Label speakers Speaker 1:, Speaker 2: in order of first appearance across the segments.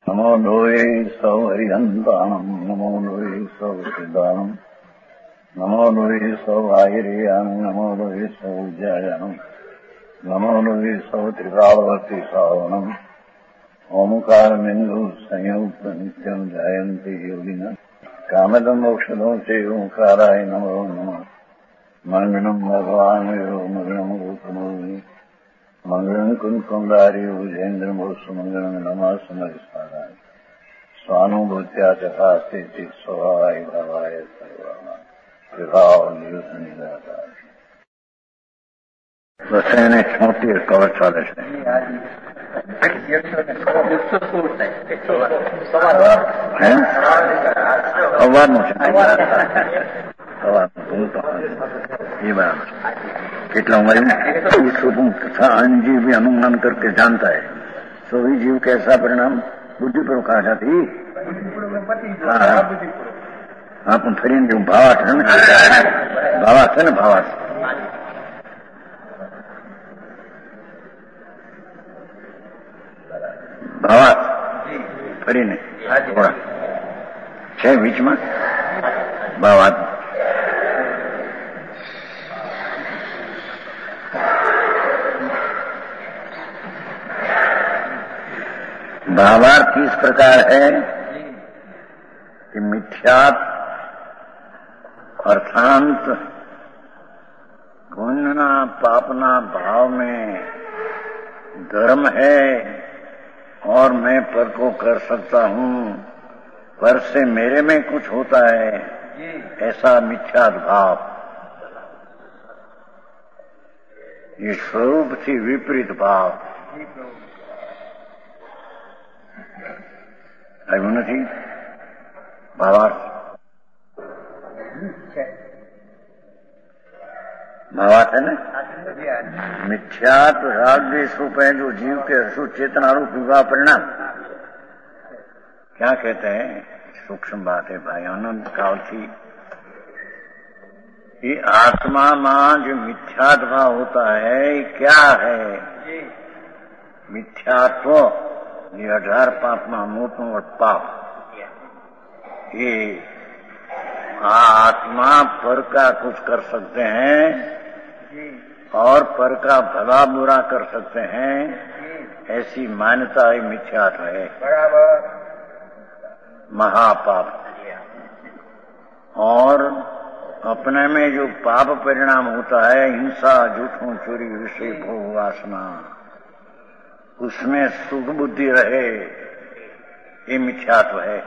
Speaker 1: नमो लोये सौ हरिहन्तानम् नमो लोये सौ सिद्धानम् नमो लोये सौ आयर्यानम् नमो लोये सौ जयानम् नमो लोये सौ त्रिकालवर्ति सावनम् ओंकारमिन्दु संयुक्त नित्यम् जायन्ति योगिनः कामदम् मोक्षदम् च ओंकाराय नमो नमः मङ्गलम् भगवान् मङ्गलम् रूपमोहि मंगलम कुंकुंडारी उजेन्द्रमोसु मंगलम नमः समरिस्मराय स्वानुभूत्या चकास्ते स्वभावाय भावाय सर्वाना विभाव नियुद्ध रसायने छोटी कवर चाले છે સવારનું છે ये बात कितना उम्र तथा अन्य जीव भी अनुमान करके जानता है तो ही जीव कैसा परिणाम बुद्धि पर कहा जाती हाँ पण फरी जो भावार्थ है ना भावार्थ फरी ने थोड़ा છે बीच में भावार्थ भावार्थ इस प्रकार है कि मिथ्यात् अर्थांत पुण्यना पापना भाव में धर्म है और मैं पर को कर सकता हूँ, पर से मेरे में कुछ होता है, ऐसा मिथ्यात् भाव। ये स्वरूप थी विपरीत भाव આવ્યું નથી ભાવાર્થ है ना मिथ्यात् राग द्वेष रूप है जो जीव के असुर चेतना रूप विवाह परिणाम। क्या कहते हैं सूक्ष्म बात है भाई अनंत काल थी ये आत्मा में जो मिथ्यात् भाव होता है क्या है मिथ्यात्व ये 18 पाप में मोटो पाप ये आत्मा पर का कुछ कर सकते हैं और पर का भला बुरा कर सकते हैं ऐसी मान्यता ही मिथ्यात्व है महापाप। और अपने में जो पाप परिणाम होता है हिंसा झूठों चोरी विषय भोग वासना उसमें सुख बुद्धि रहे ये मिथ्यात्व है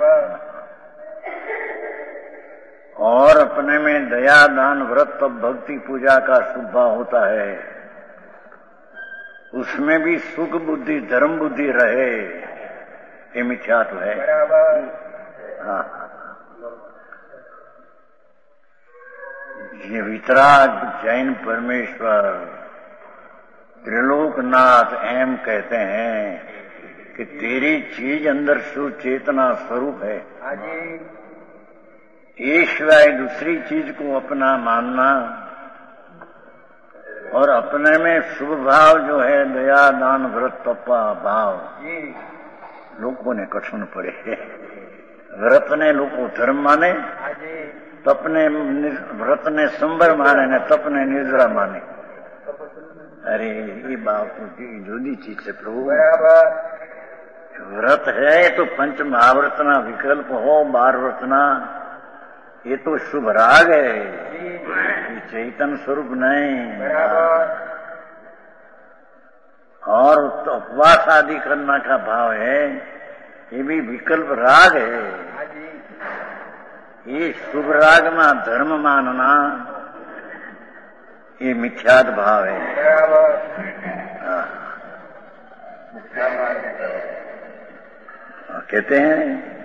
Speaker 1: और अपने में दया दान व्रत तप भक्ति पूजा का शुभ भाव होता है उसमें भी सुख बुद्धि धर्म बुद्धि रहे ये मिथ्यात्व है। हाँ ये वितराग जैन परमेश्वर त्रिलोकनाथ एम कहते हैं कि तेरी चीज अंदर सुचेतना स्वरूप है ये सिवाय दूसरी चीज को अपना मानना और अपने में शुभ भाव जो है दया दान व्रत तपा भाव लोगों ने कठिन पड़े व्रत ने लोगों धर्म माने तप ने व्रत ने संबर माने ने तप ने निर्जरा माने। अरे ये बात जुदी चीज है प्रभु व्रत है तो पंच महाव्रतना विकल्प हो 12 व्रतना ये तो शुभ राग है ये चैतन्य स्वरूप नहीं और तो उपवास आदि करना का भाव है ये भी विकल्प राग है ये शुभ राग में धर्म मानना ये मिथ्यात् भाव है। कहते हैं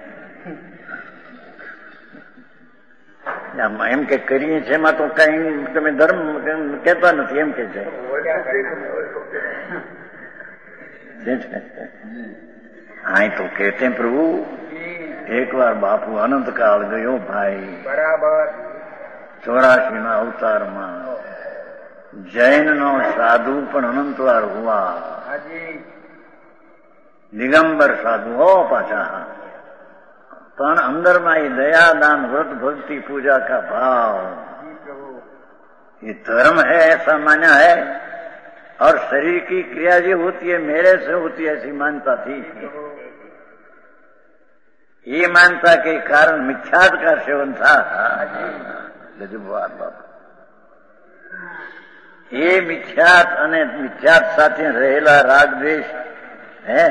Speaker 1: એમ કે કરીએ છે એમાં તો કઈ તમે ધર્મ કહેતા નથી એમ કે છે હા તો કહેતે પ્રભુ એક વાર બાપુ અનંત કાળ ગયો ભાઈ બરાબર 84 અવતારમાં જૈન નો સાધુ પણ અનંત વાર હુઆ દિગંબર સાધુ હો પાછા, પણ અંદરમાં ये दया दान व्रत भक्ति पूजा का भाव, ये धर्म है ऐसा माना है। और शरीर की क्रिया जो होती है मेरे से होती है ऐसी मानता थी। ये मानता के कारण मिथ्यात का सेवन था। ये મિથ્યાત અને મિથ્યાત સાથે રહેલા રાગ દ્વેષ है।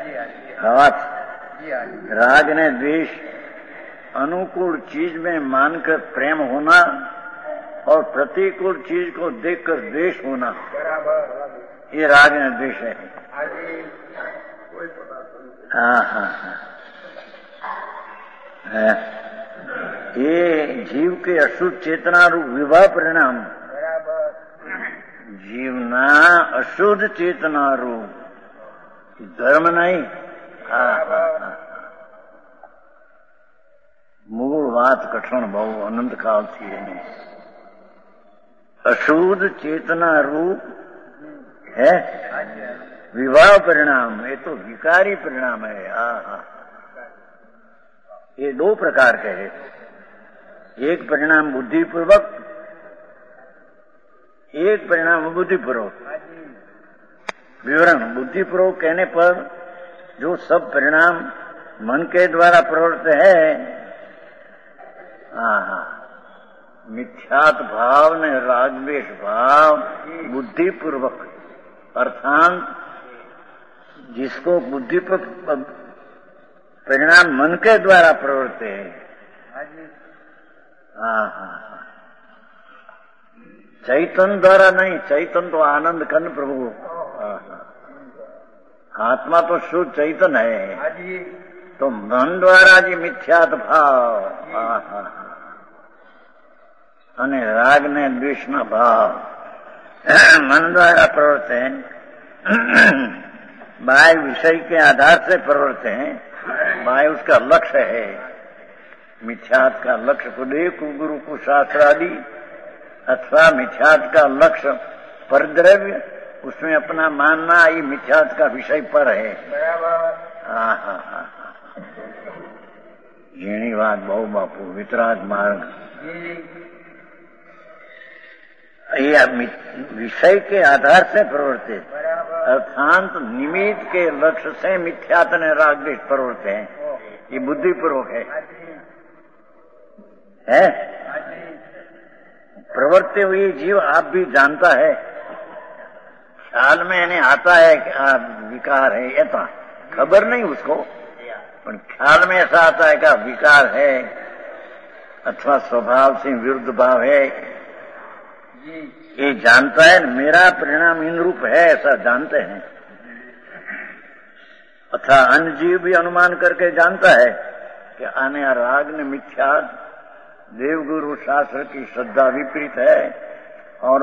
Speaker 1: राग ने द्वेष अनुकूल चीज में मानकर प्रेम होना और प्रतिकूल चीज को देखकर द्वेष होना, ये राग ने द्वेष है। हाँ हाँ हाँ, ये जीव के अशुद्ध चेतना रूप विवाह परिणाम, जीवना अशुद्ध चेतना रूप धर्म नहीं। મૂળ વાત કઠણ બહુ અનંત કાળથી એની અશુદ્ધ चेतना रूप है विवाह परिणाम, ये तो विकारी परिणाम है। ये दो प्रकार के है, एक परिणाम बुद्धिपूर्वक, एक परिणाम बुद्धिपूर्वक। विवरण बुद्धिपूर्वक कहने पर जो सब परिणाम मन के द्वारा प्रवृत्त है, मिथ्यात भाव ने रागद्वेष भाव बुद्धिपूर्वक, अर्थात जिसको बुद्धिपूर्वक परिणाम मन के द्वारा प्रवृत्त है। चैतन्य द्वारा नहीं, चैतन्य तो आनंद कन प्रभु, आत्मा तो शुद्ध चैतन्य है, तो मन द्वारा जी मिथ्यात भाव અને રાગ ને દ્વેષ ના ભાવ मन द्वारा प्रवृत्त है, बाह्य विषय के आधार से प्रवृत्त है। बाह्य उसका लक्ष्य है, मिथ्यात का लक्ष्य कुदेव गुरु को शास्त्र आदि, अथवा मिथ्यात का लक्ष्य परद्रव्य, उसमें अपना मानना ये मिथ्यात का विषय पर है। हाँ हाँ हाँ, झीणी बात बहु बापू, वितराग मार्ग ये विषय के आधार से प्रवृत्ति, अर्थात निमित्त के लक्ष्य से मिथ्यात ने राग द्वेष प्रवृत्ति है, ये बुद्धिपूर्वक है। प्रवृत्ति हुई जीव आप भी जानता है, ख्याल में इन्हें आता है कि विकार है, ऐसा खबर नहीं उसको, पर ख्याल में ऐसा आता है कि विकार है अथवा स्वभाव से विरुद्ध भाव है, ये जानता है। मेरा परिणाम इन रूप है ऐसा जानते हैं, अथवा अन्य जीव भी अनुमान करके जानता है कि आने राग ने मिथ्यात, देवगुरु शास्त्र की श्रद्धा विपरीत है, और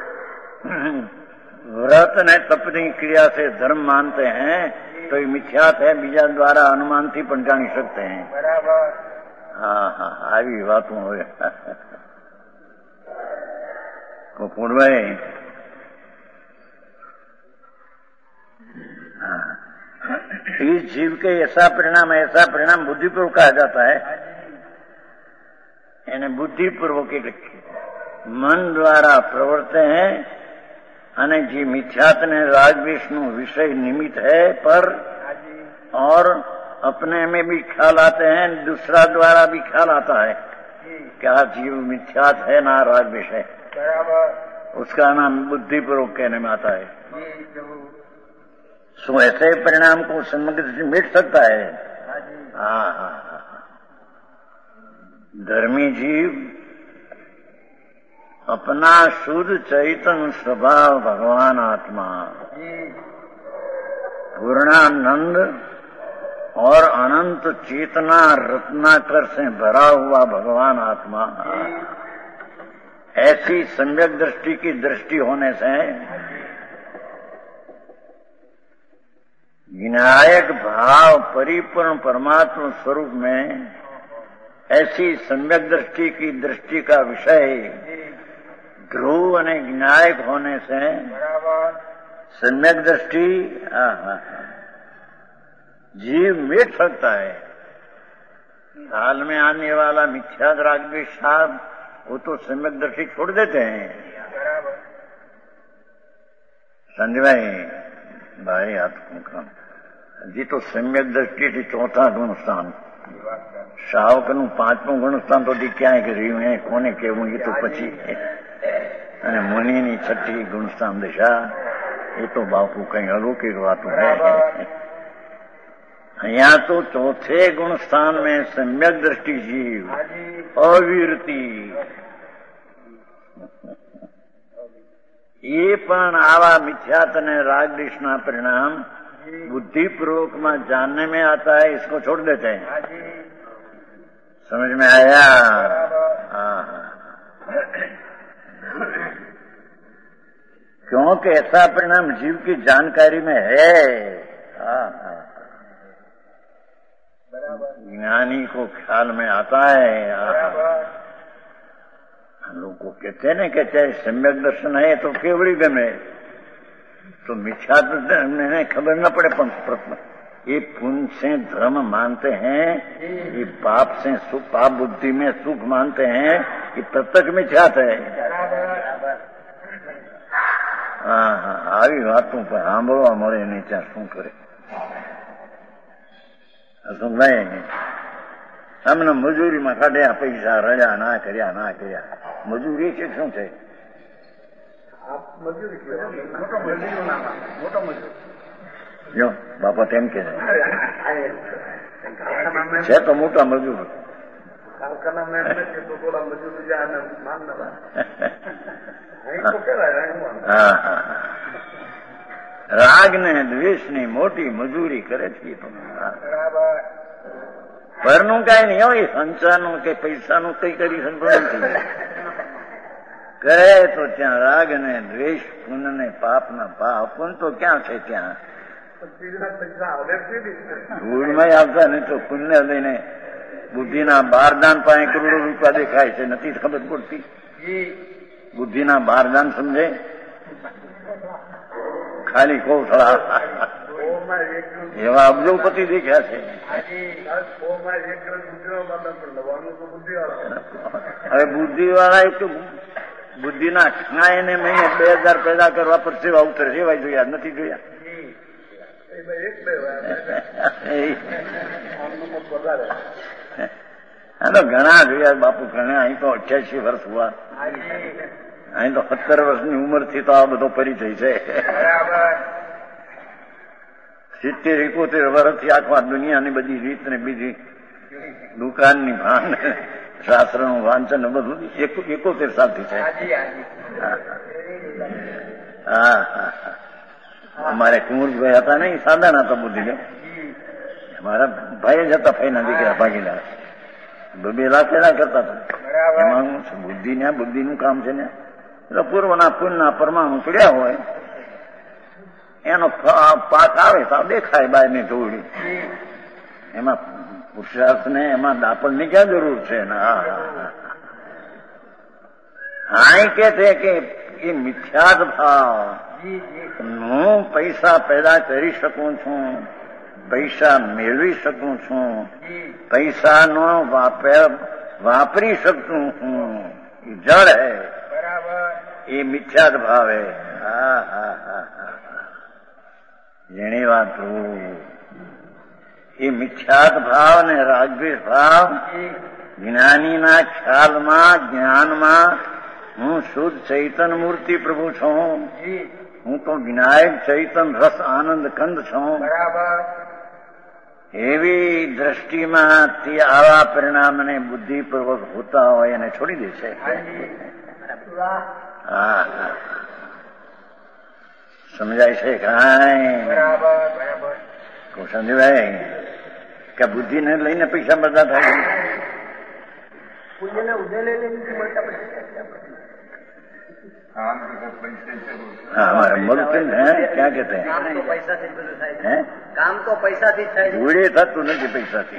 Speaker 1: व्रत ने तपनी क्रिया से धर्म मानते हैं, तो ये मिथ्यात है, बीजा द्वारा अनुमान थी पण जानी सकते हैं। हाँ हाँ, આવી વાતો હોય को पूर्वे इस जीव के ऐसा परिणाम बुद्धिपूर्वक कहा जाता है। यानी बुद्धिपूर्वक मन द्वारा प्रवर्ते हैं, અને જે મિથ્યાત ने राग द्वेष નું विषय निमित्त है पर, और अपने में भी ख्याल आते हैं, दूसरा द्वारा भी ख्याल आता है क्या जीव मिथ्यात है ना राग द्वेष है, उसका नाम बुद्धिपूर्वक कहने में आता है। सो ऐसे परिणाम को समग्र मिट सकता है। हाँ हाँ, धर्मी जीव अपना शुद्ध चैतन्य स्वभाव भगवान आत्मा, पूर्णानंद और अनंत चेतना रत्नाकर से भरा हुआ भगवान आत्मा, ऐसी सम्यक दृष्टि की दृष्टि होने से विनायक भाव परिपूर्ण परमात्मा स्वरूप में ऐसी सम्यक दृष्टि की दृष्टि का विषय ध्रुव અને विनायक होने से सम्यक दृष्टि जीव मिट सकता है। हाल में आने वाला मिथ्या राग द्वेष साहब वो तो सम्यक दृष्टि छोड़ देते हैं। संजय भाई हाथ काम जी तो सम्यक दृष्टि थी चौथा गुण स्थान શાવકનું પાંચમું ગુણસ્થાન તો ક્યાંય કર્યું હે કોને કેવું એ તો પછી અને મુનિની છઠ્ઠી ગુણસ્થાન દિશા એ તો બાપુ કઈ અલૌકિક વાતું હે। અહીંયા તો चौथे गुणस्थान में सम्यक दृष्टि जीव अविरती ये पण आवा मिथ्यात ने राग द्वेषना परिणाम बुद्धिपूर्वक में जानने में आता है, इसको छोड़ देते हैं। समझ में आया? क्योंकि ऐसा परिणाम जीव की जानकारी में है। ज्ञानी को ख्याल में आता है। हम लोग को कहते हैं ना कि चाहे सम्यक दर्शन है तो केवड़ी गमे तो मिथ्या में खबर न पड़े। ये पुण्य से धर्म मानते हैं, ये पाप से सुख, पाप बुद्धि में सुख मानते हैं, ये प्रत्यक्ष मिथ्यात है। આવી વાતો સાંભળવા મળે નહીં ત્યાં શું કરે ભાઈ? અમને મજૂરીમાં કાઢ્યા પૈસા રજા ના કર્યા મજૂરી છે શું છે? જો બાપા તેમ કે છે તો મોટા મજૂર રાગ ને દ્વેષ ની મોટી મજૂરી કરે છે। પરનું કઈ નહીં હોય, સંસારનું કે પૈસાનું કઈ કરી શકતો નથી। કરે તો ત્યાં રાગ ને દ્વેષ, પુણ્ય ને પાપ ના ભાવ। પુણ્ય તો ક્યાં છે ત્યાં ધૂળમાં આવતા નહીં તો પુણ્ય લઈને બુદ્ધિના બારદાન પાસે કરોડો રૂપિયા દેખાય છે, નથી ખબર પડતી। બુદ્ધિના બારદાન સમજે? ખાલી કોથળા એવા અબજોપતિ દેખ્યા છે। હવે બુદ્ધિ વાળા એક બુદ્ધિના ખાઈને મહિને 2000 પેદા કરવા પર સેવા ઉતરે, સેવા જોયા નથી જોયા? ઘણા જોયા બાપુ, ઘણા। અહીં તો 88 વર્ષ હુआ, અહીં તો 17 વર્ષની ઉંમરથી તો આ બધો પરિચય છે। 70-71 વર્ષથી આખા દુનિયાની બધી રીત ને બીજી દુકાનની ભાન શાસ્ત્રનું વાંચન બધું 71 સાલથી છે। અમારે કુંવરભાઈ હતા ને, સાદા નતા બુદ્ધિ લે, મારા ભાઈ જ હતા, ભાઈના દીકરા ભાગીદાર, 2 લાખ પેદા કરતા હતા। એમાં બુદ્ધિ ને બુદ્ધિનું કામ છે ને, એટલે પૂર્વના પુણ્યના પરમાણુ પડ્યા હોય એનો પાક આવે તો દેખાય બહારની ધૂળી, એમાં પુરુષાર્થ ને એમાં દાપણની ક્યાં જરૂર છે ને? હા કે છે કે એ મિથ્યાત ભાવ, હું પૈસા પેદા કરી શકું છું, પૈસા મેળવી શકું છું, પૈસાનો વાપરી શકું છું, એ જળ હૈ, એ મિથ્યાત ભાવ હૈ। જેની વાત એ મિથ્યાત ભાવ ને રાગદ્વેષ ભાવ જ્ઞાનીના ખ્યાલમાં, જ્ઞાનમાં હું શુદ્ધ ચૈતન મૂર્તિ પ્રભુ છું, હું તો વિનાયક ચૈતન રસ આનંદ કંદ છું। એવી દ્રષ્ટિમાં તે આવા પરિણામને બુદ્ધિપૂર્વક હોતા હોય એને છોડી દે છે। સમજાય છે કાંઈ? સમજાય કે બુદ્ધિને લઈને પૈસા બધા થાય? हमारे मुल्क है क्या कहते हैं, काम तो पैसा थी जोड़े था तो नहीं पैसा थी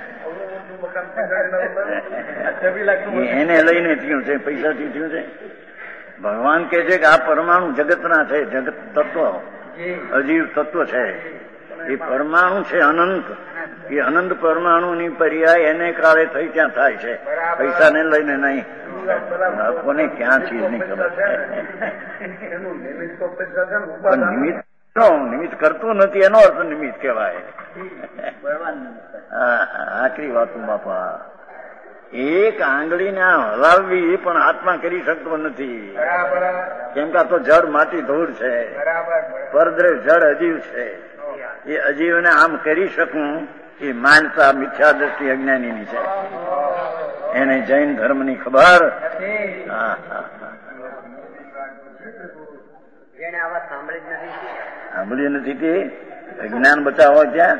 Speaker 1: એને લઈને થયું છે, પૈસાથી થયું છે। ભગવાન કહે છે કે આ પરમાણુ જગતના છે, જગત તત્વ, અજીવ તત્વ છે, એ પરમાણુ છે અનંત. એ અનંત પરમાણુની પર્યાય એને કાળે થઈ ત્યાં થાય છે, પૈસાને લઈને નહીં. કોને ક્યાં ચીજની ખબર છે? નિમિત્ત કરતું નથી એનો અર્થ નિમિત્ત કહેવાય. આખરી વાતું બાપા, એક આંગળીને હલાવવી પણ આત્મા કરી શકતો નથી. કેમ કે આ તો જળ માટી ધૂળ છે, પરદ્રવ જળ અજીવ છે. એ અજીવને આમ કરી શકું એ માનતા મિથ્યા દ્રષ્ટિ અજ્ઞાનીની છે. એને જૈન ધર્મની ખબર. સાંભળી નથી તે જ્ઞાન બચાવો ત્યાં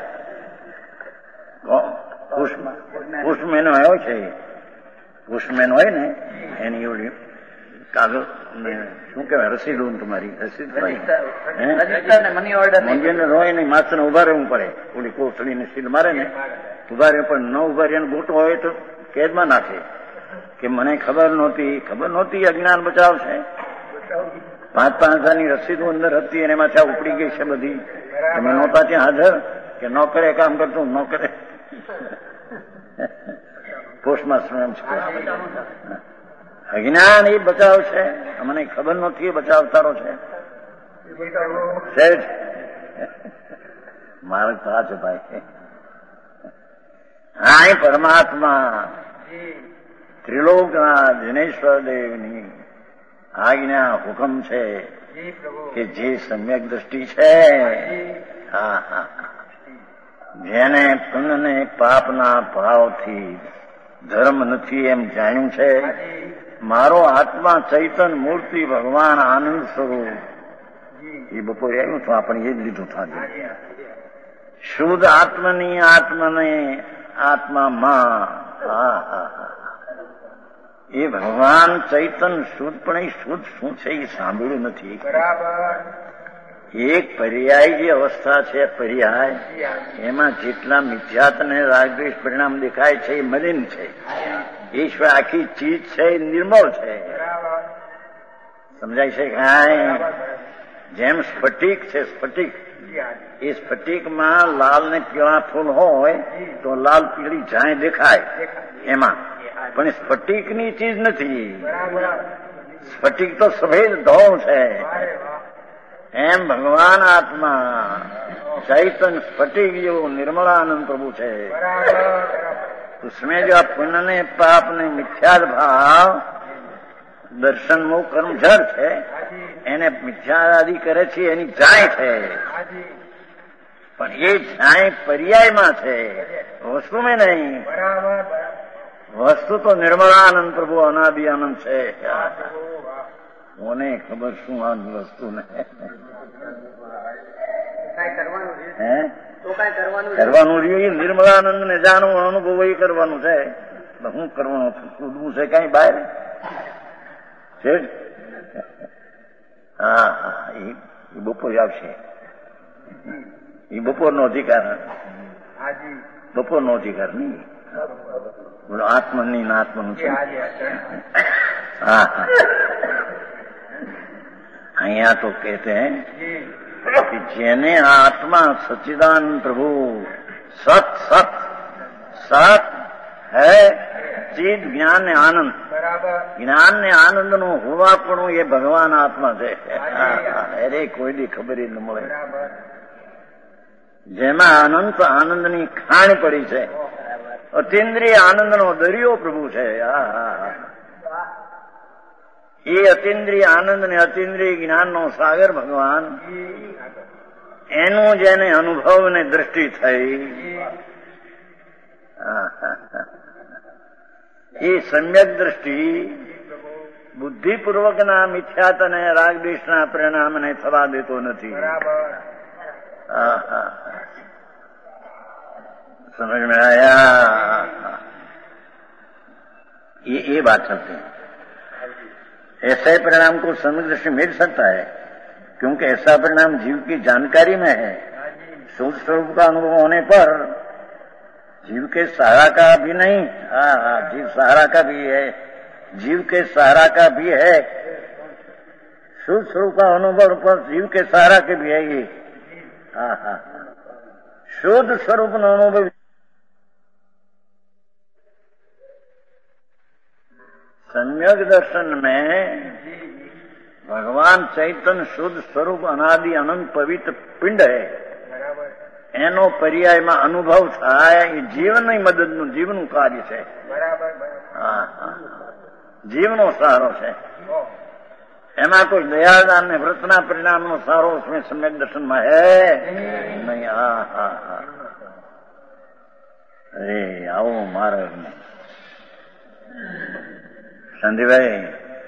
Speaker 1: પુષ્પમેન આવ્યો છે. પુષ્પમેન હોય ને એની એવડી કાગળ શું કેવાય, રસીદ તમારી રસીદ હોય ને માત્ર ઉભા રહેવું પડે. ઓલી કોથળીને સીલ મારે ને ઉભા રહે, પણ ન ઉભા રહે ગોટો હોય તો કેદમાં નાખે કે મને ખબર નહોતી અજ્ઞાન બચાવ છે. 5,000ની રસીદો અંદર હતી અને એમાં ત્યાં ઉપડી ગઈ છે બધી. તમે નહોતા ત્યાં હાજર કે ન કરે કામ કરતું ન કરે. પોસ્ટમાસ્ટર એમ છે, અજ્ઞાન એ બચાવ છે, મને ખબર નથી એ બચાવ તારો છે. મારે તો આ છે ભાઈ. હા, એ પરમાત્મા ત્રિલોકના જિનેશ્વર દેવની આજ્ઞા હુકમ છે કે જે સમ્યક દ્રષ્ટિ છે, જેને પુણ્યને પાપના ભાવથી ધર્મ નથી એમ જાણ્યું છે, મારો આત્મા ચૈતન મૂર્તિ ભગવાન આનંદ સ્વરૂપ. એ બપોરે આવ્યું તો આપણે એ જ લીધું થાય. શુદ્ધ આત્મની આત્મને આત્મામાં એ ભગવાન ચૈતન શુદ્ધ, પણ એ શુદ્ધ શું છે એ સાંભળ્યું નથી. એક પર્યાય જે અવસ્થા છે, પર્યાય એમાં જેટલા મિથ્યાત્વને રાગદ્વેષ પરિણામ દેખાય છે એ મલિન છે. ઈશ્વર આખી ચીજ છે એ નિર્મળ છે. સમજાય છે કાંઈ? જેમ સ્ફટિક છે, સ્ફટિક એ સ્ફટિકમાં લાલ ને પીળા ફૂલ હોય તો લાલ પીળી જાય દેખાય એમાં, પણ સ્ફટિકની ચીજ નથી. સ્ફટિક તો સફેદ ધોળ છે. એમ ભગવાન આત્મા ચૈતન સ્ફટિક જેવો નિર્મળાનંદ પ્રભુ છે. उसमें जो पुण्य ने पाप ने मिथ्या भाव દર્શન નું કર્મ જળ છે, એને મિથ્યાદિ કરે છે એની જાય છે, પણ એ જાય પર્યાયમાં છે, વસ્તુમાં નહીં. વસ્તુ તો નિર્મળાનંદ પ્રભુ અનાદિ આનંદ છે. કોને ખબર શું આ વસ્તુ ને કરવાનું રહ્યું. નિર્મળાનંદ ને જાણવું, અનુભવ એ કરવાનું છે. શું કરવાનું? કૂદવું છે કઈ બહાર છે? હા, એ બપોર આવશે. એ બપોરનો અધિકાર, બપોરનો અધિકાર નહીં. બોલો આત્મની ના આત્મનું છે. હા, અહીંયા તો કહેતે હૈ कि જેને આત્મા સच्चिदानंद प्रभु सत सत सत है ચિદ જ્ઞાન ને આનંદ, જ્ઞાન ને આનંદ નું હોવાપણું એ ભગવાન આત્મા છે. અરે કોઈ દી ખબર ન મળે. જેમાં અનંત આનંદની ખાણ પડી છે, અતિન્દ્રિય આનંદનો દરિયો પ્રભુ છે. એ અતિન્દ્રિય આનંદ ને અતિન્દ્રિય જ્ઞાનનો સાગર ભગવાન, એનું જેને અનુભવ ને દ્રષ્ટિ થઈ, એ સમ્યક દ્રષ્ટિ બુદ્ધિપૂર્વકના મિથ્યાત અને રાગદ્વેષના પરિણામને થવા દેતો નથી. સમજ में आया? ये बात चलती है. ऐसे परिणाम को सम्यक दृष्टि मिल सकता है, क्योंकि ऐसा परिणाम जीव की जानकारी में है. शुद्ध स्वरूप का अनुभव होने पर जीव के सहारा का भी नहीं, जीव सहारा का भी है, जीव के सहारा का भी है. शुद्ध स्वरूप का अनुभव पर जीव के सहारा के भी है ये. શુદ્ધ સ્વરૂપનો અનુભવ सम्यक दर्शन में भगवान चैतन्य शुद्ध स्वरूप अनादि अनंत पवित्र पिंड है એનો પર્યાયમાં અનુભવ થાય એ જીવનની મદદનું જીવનું કાર્ય છે. જીવનો સહારો છે. એમાં કોઈ દયાદાન ને વ્રતના પરિણામનો સહારો उसमें सम्यक दर्शનમાં है नहीं. અરે આવો માર્ગ સંધીભાઈ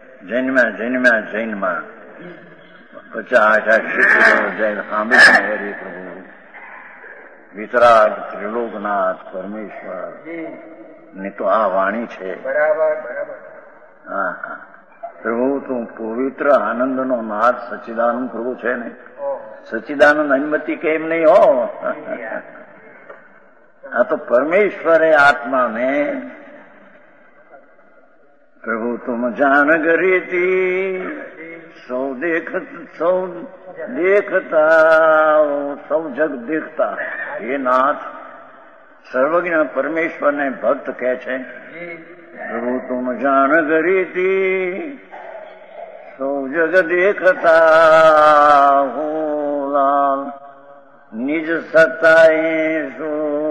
Speaker 1: જૈનમાં 50,000 શિષ્યો જૈન સાંભળી હરે પ્રભુ વિતરાગ ત્રિલોકનાથ પરમેશ્વર ની તો આ વાણી છે. હા પ્રભુ તું પવિત્ર આનંદનો નાથ સચ્ચિદાનંદ પ્રભુ છે ને. સચ્ચિદાનંદ અનુમતિ કેમ નહીં હો. આ તો પરમેશ્વરે આત્માને प्रभु तुम जान गरीती सौ देखता सौ जग देखता. ये नाथ सर्वज्ञ परमेश्वर ने भक्त કહે છે प्रभु तुम जान गरीती सौ जग देखता हो लाल निज सत्ताए सो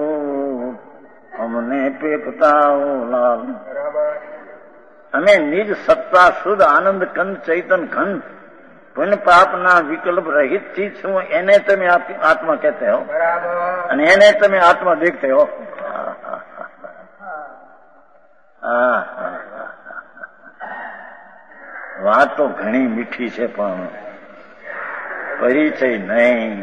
Speaker 1: हमने पेपता हो लाल. અમે નિજ સત્તા શુદ્ધ આનંદ કંદ ચૈતન ઘન પુન પાપના વિકલ્પ રહિત ચીજ છું એને તમે આત્મા કહેતે હો અને એને તમે આત્મા દેખતે હો. વાત તો ઘણી મીઠી છે પણ પરિચય નહીં.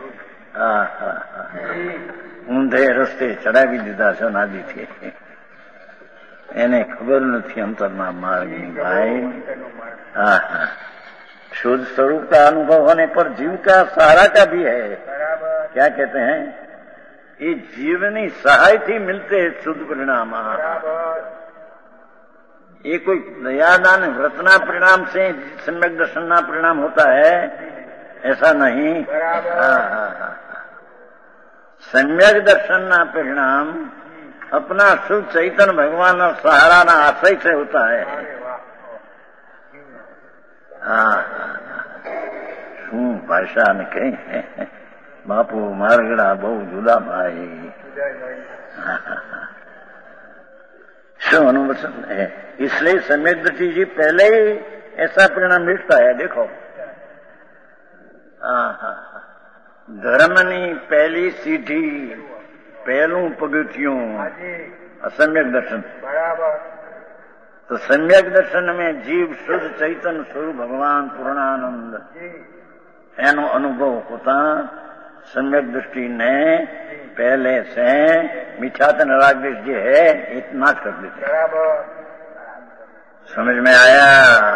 Speaker 1: ઊંધે રસ્તે ચડાવી દીધા છે નાદીથી. એને ખબર નથી अंतरना मार्ग भाई. शुद्ध स्वरूप का अनुभव होने पर जीव का सहारा का भी है. क्या कहते हैं ये जीवनी सहाय थी मिलते हैं शुद्ध परिणाम. ये कोई दयादान व्रतना परिणाम से सम्यक दर्शनना परिणाम होता है ऐसा नहीं. सम्यक दर्शनना परिणाम अपना शुद्ध चैतन्य भगवान और सहारा आश्रय से होता है. શું ભાષા ને કઈ બાપુ મારગડા બહુ જુદા ભાઈ. શું अनुवचन है. इसलिए सम्यक दृष्टि जी पहले ही ऐसा परिणाम मिलता है. देखो ધર્મની પહેલી સીઢી પહેલું પગથિયું असम्यक दर्शन. तो सम्यक दर्शन में जीव शुद्ध चैतन्य स्वरूप भगवान पूर्णानंद एनो अनुभव होता सम्यक दृष्टि ने पहले से मिथ्यात्व रागदेश जो है इतना कर देते. समझ में आया.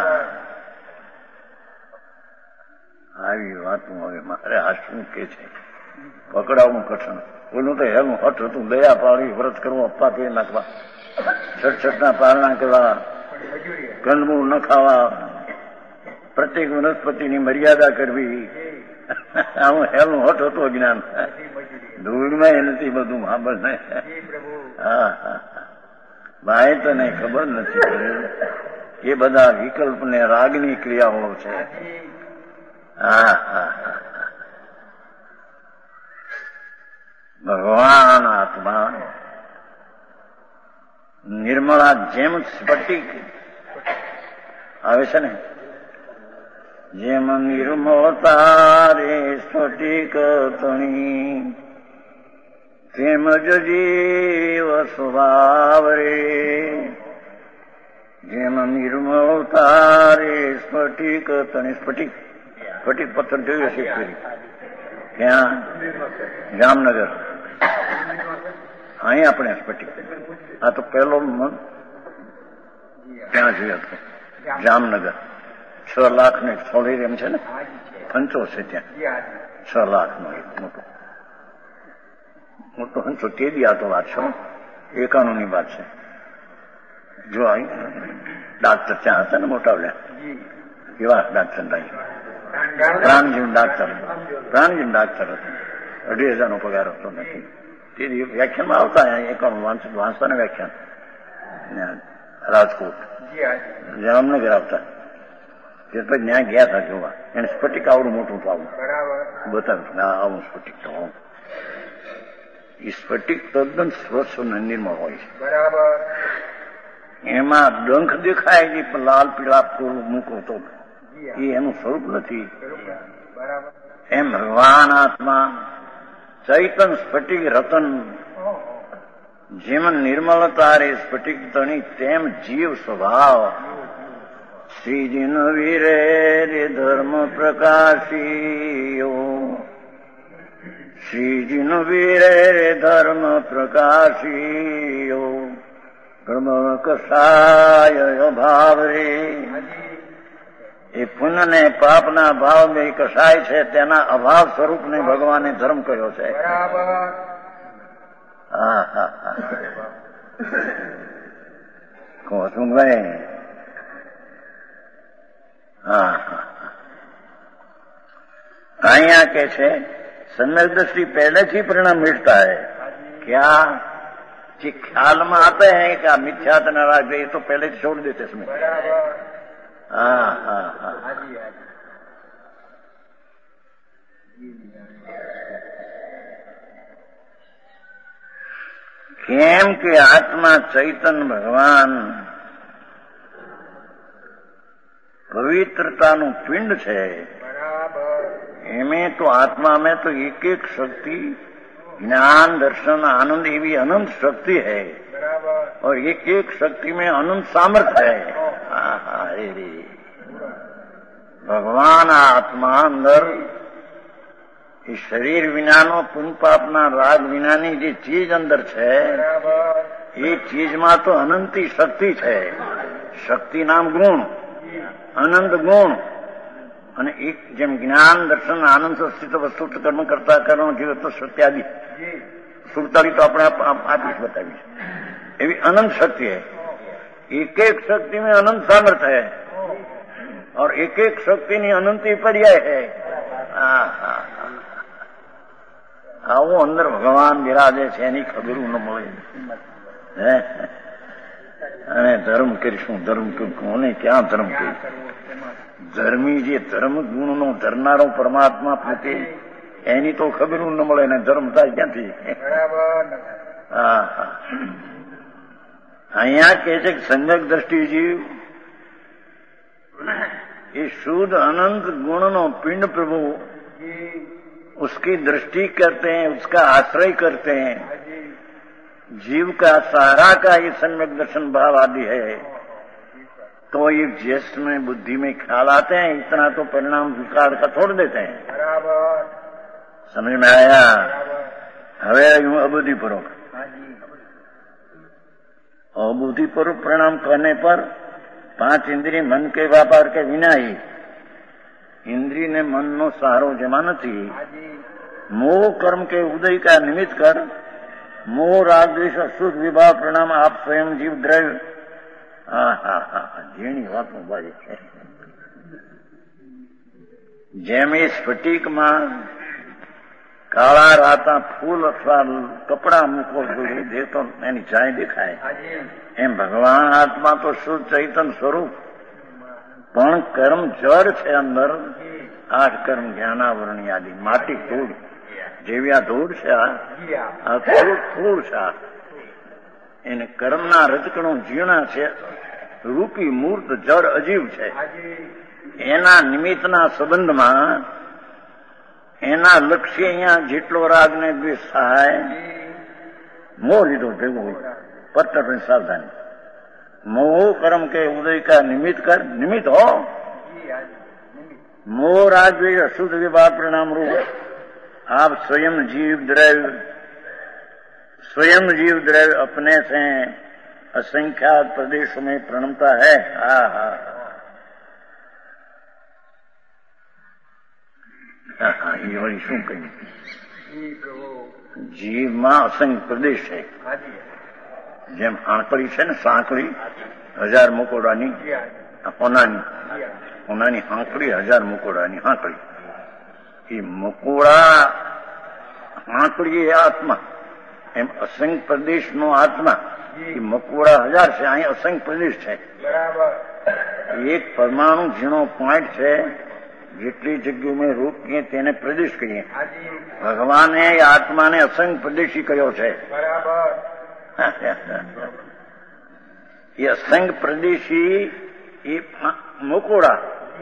Speaker 1: આવી વાતો હવે મારે આ શું કે છે પકડાવવું કઠણ. બોલું તો હેલું હઠ હતું દયા પાડી વ્રત કરવું અપ્પા પી નાખવા છટછટના પારણા કરવા કંદમૂળ ન ખાવા પ્રત્યેક વનસ્પતિની મર્યાદા કરવી. આવું હેલું હઠ હતું જ્ઞાન. ધૂળમાં નથી બધું સાંભળ ને. ભાઈ તને ખબર નથી એ બધા વિકલ્પ ને રાગની ક્રિયાઓ છે. ભગવાન આત્મા નિર્મળા જેમ સ્ફટિક આવે છે ને જેમ નિર્મળતા રે સ્ફટિક તણી તેમ જ જીવ સ્વભાવ રે. જેમ નિર્મળતા રે સ્ફટિક તણી સ્ફટિક સ્ફટિક પથ્થર જોયો છે ફેરી ત્યાં જામનગર. અહીં આપણે સ્ફટિક આ તો પહેલો ત્યાં જોયો હતો જામનગર. 6 લાખ ને સોલેરિયમ છે ને હંચો છે ત્યાં 6 લાખનો મોટો મોટો હંચો. તે દી આ તો વાત છે 91 ની વાત છે. જો અહીં ડાક્ટર ત્યાં હતા ને મોટાવડ્યા કેવા ડાક્ટર પ્રાણજીવ ડાક્ટર હતા. 2,500 પગાર હતો નથી. તે વ્યાખ્યાનમાં આવતા એક વાંચતાના વ્યાખ્યાન રાજકોટ જામનગર આવતા. તે પછી ત્યાં ગયા હતા જોવા. એને સ્ફટિક આવડું મોટું પાવું બતાવ્યું. આવું સ્ફટિક તો એ સ્ફટિક તદ્દન સ્વચ્છ અને નિર્મળ હોય છે. એમાં ડંખ દેખાય છે પણ લાલ પીળા ફૂલ મૂકો તો એ એનું સ્વરૂપ નથી. એમ ભગવાન આત્મા ચૈતન સ્ફટિક રતન જેમ નિર્મળતા રે સ્ફટિક તણી તેમ જીવ સ્વભાવ શ્રીજીન વીરે રે ધર્મ પ્રકાશીઓ શ્રીજીન વીરે રે ધર્મ પ્રકાશીઓ કર્મ કસાય ભાવ રે. એ પુણ્ય ને પાપના ભાવ બે કસાય છે તેના અભાવ સ્વરૂપને ભગવાને ધર્મ કર્યો છે. હા હા હા કહો છું ભાઈ. હા હા અહીંયા કે છે सम्यक दृष्टि पहले से परिणाम मिलता है. क्या जी ख्याल में आते हैं कि मिथ्यात नाराज ये तो पहले से छोड़ देते इसमें. हाँ हाँ हाँ કેમ કે આત્મા ચૈતન ભગવાન પવિत्रताનું પિંડ છે. એमें तो आत्मा में तो एक एक शक्ति ज्ञान दर्शन आनंद ये भी अनंत शक्ति है और एक एक शक्ति में अनंत सामर्थ्य है. भगवान आत्मा अंदर એ શરીર વિનાનો પુન પાપના રાગ વિનાની જે ચીજ અંદર છે એ ચીજમાં તો અનંતી શક્તિ છે. શક્તિ નામ ગુણ, અનંત ગુણ. અને એક જેમ જ્ઞાન દર્શન આનંદ અસ્તિત્વ વસ્તુ કર્મ કરતા કર્મ જીવ તો સત્યાદિ સુરતાલી તો આપણે આપીશ બતાવીશ. એવી અનંત શક્તિ है. एक एक शक्ति में अनंत सामर्थ्य है और एक एक शक्ति ની અનંતી પર્યાય है. આવું અંદર ભગવાન બિરાજે છે એની ખબર ન મળે. અને ધર્મ કરીશું ધર્મ કોને ક્યાં ધર્મ કરીશું. ધર્મી જે ધર્મ ગુણનો ધરનારો પરમાત્મા પ્રત્યે એની તો ખબર ન મળે ને ધર્મ થાય ક્યાંથી. હા હા અહીંયા કે છે કે સંજક દ્રષ્ટિ જીવ એ શુદ્ધ अनंत गुणनो पिंड प्रभु उसकी दृष्टि करते हैं, उसका आश्रय करते हैं. जीव का सहारा का ये सम्यक दर्शन भाव आदि है तो ये ज्येष्ठ में बुद्धि में ख्याल आते हैं. इतना तो परिणाम विकार का छोड़ देते हैं. समझ में आया. હવે હું અબુદ્ધિપૂર્વક अबुद्धिपूर्वक परिणाम करने पर 5 इंद्रिय मन के व्यापार के विना ही इंद्रिय ने मन नो सहारो जमा નથી. मोह कर्म के उदय का निमित्त कर मोह राग द्वेष अशुद्ध विभाव परिणाम आप स्वयं जीव द्रव्य. હા હા હા જેની વાતો ભાઈ જેમ એ સ્ફટિકમાં કાળા રાતા ફૂલ અથવા કપડા મૂકો દેતો એની છાય દેખાય એમ ભગવાન આત્મા તો શુદ્ધ ચૈતન સ્વરૂપ પણ કર્મ જળ છે. અંદર 8 કર્મ જ્ઞાનાવરણી આદિ માટી ધૂળ જેવી આ ધૂળ છે આ ધૂળ છે. એને કર્મના રજકણો ઝીણા છે. રૂપી મૂર્ત જળ અજીવ છે. એના નિમિત્તના સંબંધમાં એના લક્ષ્ય અહીંયા જેટલો રાગ ને દ્વેષ થાય મોહ લીધો ભેગો હોય પત્તર સાવધાની. मोह कर्म के उदय का निमित्त कर निमित्त हो. मोह राग द्वेष अशुद्ध विभाव परिणाम रूप आप स्वयं जीव द्रव्य अपने से असंख्यात प्रदेशों में प्रणमता है. हाँ हाँ हाँ ये वही શું કહ્યું. જીવમાં અસંખ્ય પ્રદેશ છે. જેમ આંકડી છે ને સાંકડી 1000 મુકોડાની હોનાની આંકડી 1000 મુકોડાની આંકડી. એ મુકોડા આંકડી એ આત્મા, એમ અસંખ્ય પ્રદેશનો આત્મા. એ મકોડા 1000 છે, અહીં અસંખ્ય પ્રદેશ છે. એક પરમાણુ ઝીણો પોઈન્ટ છે, જેટલી જગ્યાએ મેં રોકીએ તેને પ્રદેશ કહીએ. ભગવાને આત્માને અસંખ્ય પ્રદેશી કહ્યો છે. એ અસંખ્ય પ્રદેશી એ મકોડા,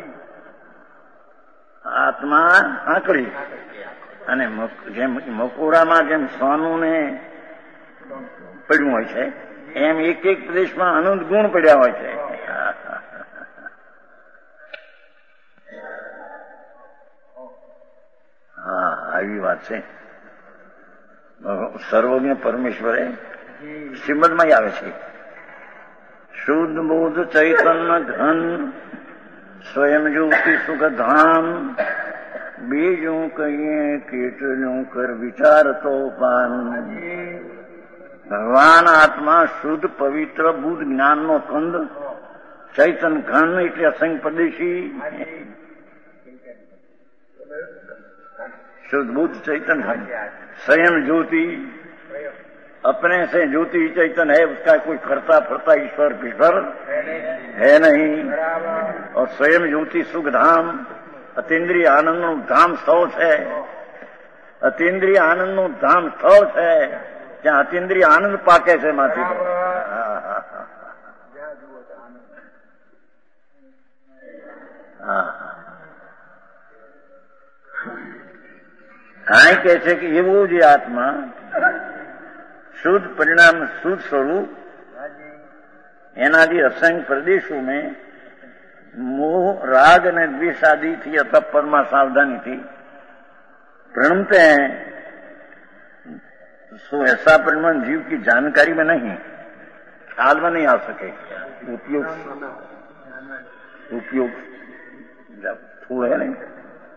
Speaker 1: આત્મા આંકડી. અને જેમ મકોડામાં જેમ સોનું ને પડ્યું હોય છે, એમ એક એક પ્રદેશમાં અનંત ગુણ પડ્યા હોય છે. હા, આવી વાત છે. સર્વજ્ઞ પરમેશ્વરે શ્રીમદમાં આવે છે, શુદ્ધ બોધ ચૈતન્ય ઘન સ્વયં જ્યોતિ સુખ ધામ, બીજું કહીએ કેટલું કર વિચાર તો પાન. ભગવાન આત્મા શુદ્ધ પવિત્ર બુદ્ધ જ્ઞાનનો કંદ, ચૈતન ઘન એટલે અસંખ્ય પ્રદેશી. शुद्ध बुद्ध चैतन है, स्वयं ज्योति. अपने से ज्योति चैतन है, उसका कोई करता फरता ईश्वर ईश्वर है नहीं. और स्वयं ज्योति सुख धाम, अतीन्द्रिय आनंदનું ધામ સ્થળ છે. અતીન્દ્રિય આનંદનું ધામ સ્થળ છે, ત્યાં અતીન્દ્રિય આનંદ પાકે છે માંથી. અહીં કહે છે કે એવું જે આત્મા શુદ્ધ પરિણામ શુદ્ધ સ્વરૂપ, એનાથી असंख्य प्रदेशों में मोह राग અને द्वेष आदि थी अतःपरमा सावधानी थी प्रणमते हैं. सो ऐसा परिणाम जीव की जानकारी में नहीं, ख्याल में नहीं आ सके. उपयोग थोड़ा है नहीं.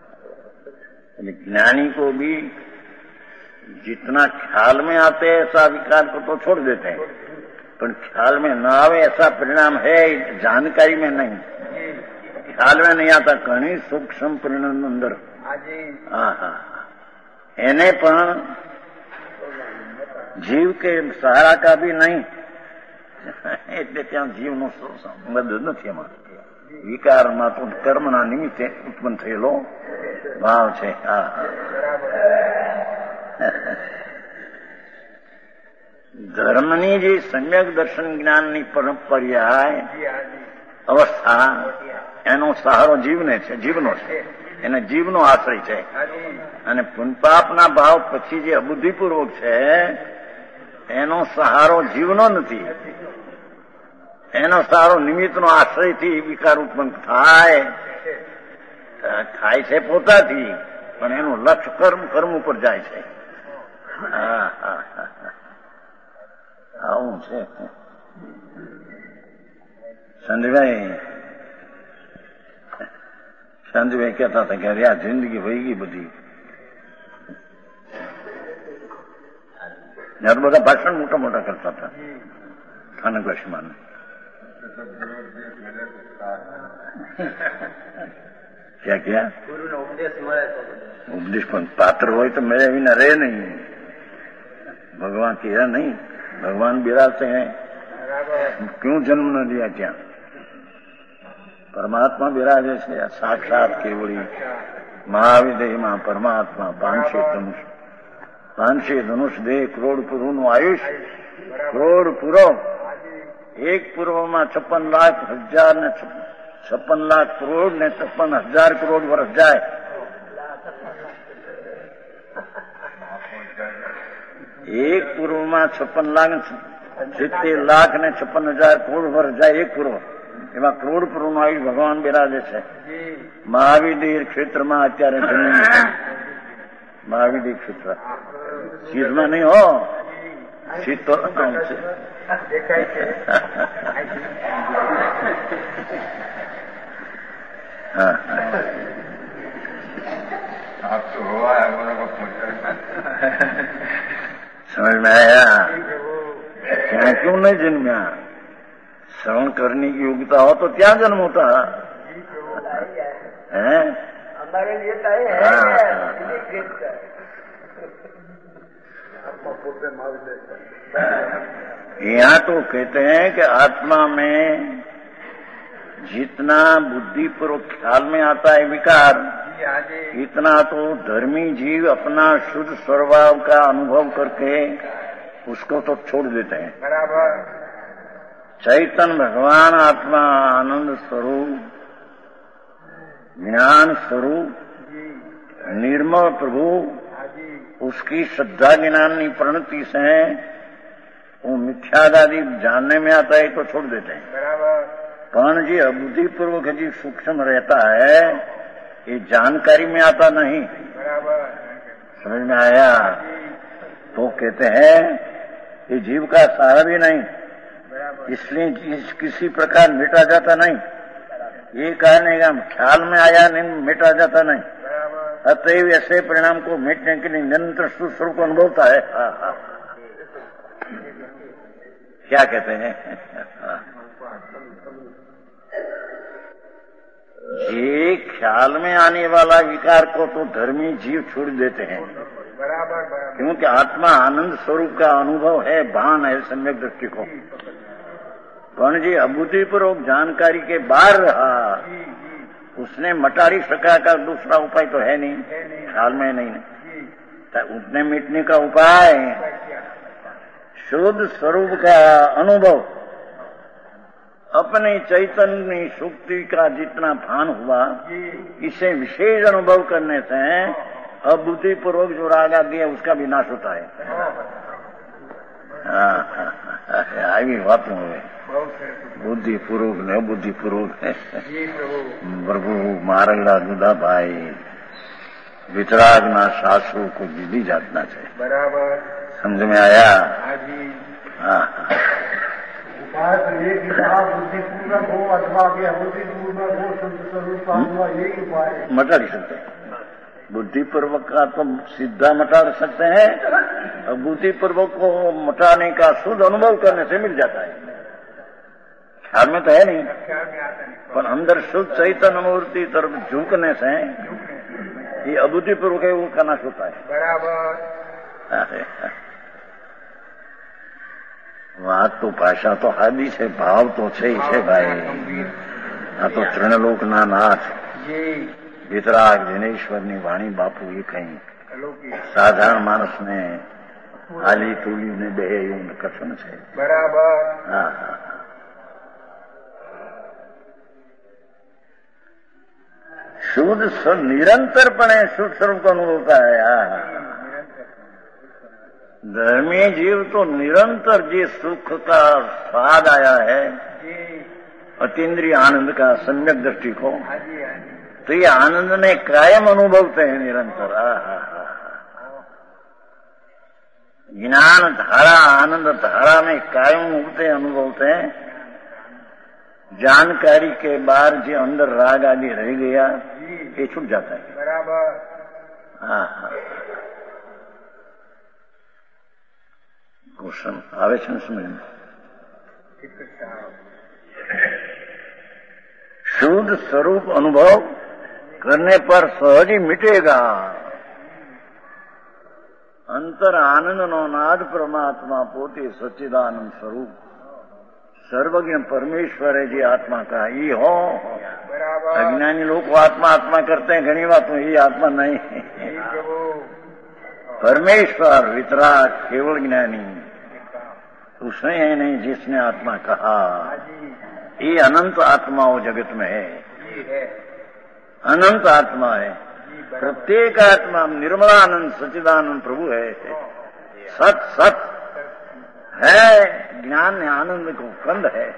Speaker 1: ज्ञानी को भी जितना ख्याल में आते हैं ऐसा विकार को तो छोड़ देते हैं, पर ख्याल में न आवे ऐसा परिणाम है जानकारी में नहीं. ख्याल में नहीं आता, घणी सूक्ष्म परिणाम अंदर. એને પણ જીવ કે સહારા કા બી નહીં, એટલે ત્યાં જીવનો મદદ નથી. એમાં વિકારમાં તો કર્મના નિમિત્તે ઉત્પન્ન થયેલો ભાવ છે. ધર્મની જે સમ્યક દર્શન જ્ઞાનની પરંપર્યા અવસ્થા, એનો સહારો જીવને છે, જીવનો છે, એને જીવનો આશ્રય છે. અને પુનપાપના ભાવ પછી જે અબુદ્ધિપૂર્વક છે, એનો સહારો જીવનો નથી. એનો સહારો નિમિત્તનો આશ્રયથી વિકાર ઉત્પન્ન થાય છે પોતાથી, પણ એનું લક્ષ્ય કર્મ ઉપર જાય છે. આવું છે. સંજયભાઈ કહેતા હતા કે આ જિંદગી વહી ગઈ બધી. બધા ભાષણ મોટા મોટા કરતા હતા સ્થાનકવાસીમાં. ક્યાં ક્યાં ઉપદેશ પણ પાત્ર હોય તો મેળે વિના રહે નહીં. ભગવાન કહે નહીં, ભગવાન બિરાજते हैं, क्यों जन्म न लिया? क्या परमात्मा विराजे છે સાક્ષાત કેવળી મહાવિદેહમાં પરમાત્મા. 500 ધનુષ દેહ, કરોડ પૂર્વનું આયુષ, કરોડ પૂર્વ. એક પૂર્વમાં 56 લાખ હજાર ને 56 લાખ કરોડ ને 56,000 કરોડ વર્ષ જાય. એક પૂર્વમાં 56 લાખ 70 લાખ ને 56,000 કરોડ વર્ષ જાય. એક પૂર્વ, એમાં કરોડ પૂર્વનું આયુષ ભગવાન બિરાજે છે. મહાવિદેહ ક્ષેત્રમાં અત્યારે જન્મ, મહાવિદેહ ક્ષેત્ર શીરમાં નહીં હો, શીત તો દેખાય છે. समझ में आया? ત્યાં क्यों नहीं जन्म्या? श्रवण करने की योग्यता हो तो क्या जन्म होता है? हमारे लिए यहाँ तो कहते हैं कि आत्मा में जितना बुद्धिपूर्वक ख्याल में आता है विकार, इतना तो धर्मी जीव अपना शुद्ध स्वभाव का अनुभव करके उसको तो छोड़ देते हैं।
Speaker 2: बराबर।
Speaker 1: चैतन्य भगवान आत्मा आनंद स्वरूप, ज्ञान स्वरूप, निर्मल प्रभु, उसकी श्रद्धा ज्ञानी प्रणति से वो मिथ्यादादि जानने में आता है तो छोड़ देते हैं।
Speaker 2: बराबर।
Speaker 1: कौन जी अबुद्धिपूर्वक जी सूक्ष्म रहता है, ये जानकारी में आता नहीं।
Speaker 2: बराबर।
Speaker 1: समझ में आया? तो कहते हैं ये जीव का सारा भी नहीं, इसलिए किसी प्रकार मिटा जाता नहीं। ये कहने का ख्याल में आया नहीं, मिटा जाता नहीं। अतएव ऐसे परिणाम को मिटने के लिए निरंतर सुस्वरूप अनुभवता है। क्या कहते हैं? ये ख्याल में आने वाला विकार को तो धर्मी जीव छोड़ देते हैं।
Speaker 2: बराबर।
Speaker 1: क्योंकि आत्मा आनंद स्वरूप का अनुभव है, भान है सम्यक दृष्टि को। कौन जी अबुद्धिपूर्वक जानकारी के बाहर रहा, उसने मटारी सका का दूसरा उपाय तो है नहीं, ख्याल में नहीं। तो उतने मिटने का उपाय शुद्ध स्वरूप का अनुभव, अपने चैतन्य शक्ति का जितना भान हुआ, इसे विशेष अनुभव करने से अबुद्धिपूर्वक जो राग आदि है उसका विनाश होता है। આવી વાતો હવે બુદ્ધિપૂર્વક ને અબુદ્ધિપૂર્વક પ્રભુ મારેલા દુદાભાઈ વિતરાગના શાસ્ત્રો કોઈ બીજી જાતના છે।
Speaker 2: बराबर।
Speaker 1: समझ में आया?
Speaker 2: हाँ। उपाय तो ये कि जहाँ बुद्धिपूर्वक हो अथवा कि अबुद्धिपूर्वक हो शुद्ध स्वरूप का हुआ, यही उपाय
Speaker 1: मटा नहीं सकते। बुद्धिपूर्वक का तो सीधा मटा सकते हैं, और बुद्धिपूर्वक को मटाने का शुद्ध अनुभव करने से मिल जाता है। ख्याल में तो है नहीं, पर अंदर शुद्ध चैतन्य मूर्ति तरफ झुकने से ये अबुद्धिपूर्वक है, वो का नाश होता है।
Speaker 2: बराबर।
Speaker 1: વાત તો ભાષા તો હાદી છે, ભાવ તો છે ભાઈ। આ તો ત્રણલોકના નાથ વિતરાગ દિનેશ્વરની વાણી બાપુ એ કઈ સાધારણ માણસને હાલી તૂલીને બે એવું કથન છે।
Speaker 2: બરાબર।
Speaker 1: હા। शुद्ध निरंतरपणे शुद्ध स्वरूप को अनुभवता है। धर्मी जीव तो निरंतर जी सुख का स्वाद आया है, अतीन्द्रिय आनंद का सम्यक दृष्टि को, तो ये आनंद ने कायम अनुभवते हैं निरंतर। ज्ञान धारा आनंद धारा में कायम उगते अनुभवते हैं। जानकारी के बाद जो अंदर राग आदि रह गया ये छूट जाता है।
Speaker 2: बराबर।
Speaker 1: हाँ। क्वेश्चन आवे छे समझ में? शुद्ध स्वरूप अनुभव करने पर सहज ही मिटेगा। अंतर आनंद नो नाद परमात्मा पोते सच्चिदानंद स्वरूप सर्वज्ञ परमेश्वर है जी आत्मा का ही हो। अज्ञानी लोग आत्मा आत्मा करते हैं घनी बातों, ये आत्मा नहीं। परमेश्वर वितराग केवल ज्ञानी उसने है नहीं जिसने आत्मा कहा। ये अनंत आत्मा वो जगत में है, अनंत आत्मा है। प्रत्येक आत्मा निर्मलानंद सच्चिदानंद प्रभु है। सत सत है, ज्ञान आनंद को कंद है।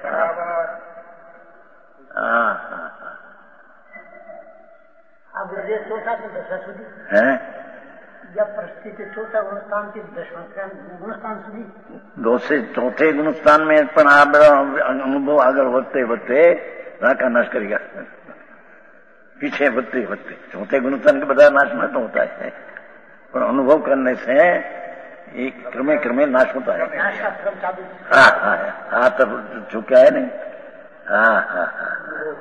Speaker 3: अब ये चौथा से दशा सुधी
Speaker 1: है
Speaker 3: या परिस्थिति चौथा गुणस्थान की गुणस्थान सुधी
Speaker 1: दो से चौथे गुणस्थान में पण आ अनुभव आगे વધते વધते राका नाश करेगा। पीछे વધते વધते चौथे गुणस्थान के બધા नाश में तो होता है, पर अनुभव करने से एक क्रमे क्रमे नाश होता है। हाँ हाँ हाँ, तब चुका है नहीं। हाँ हाँ हाँ,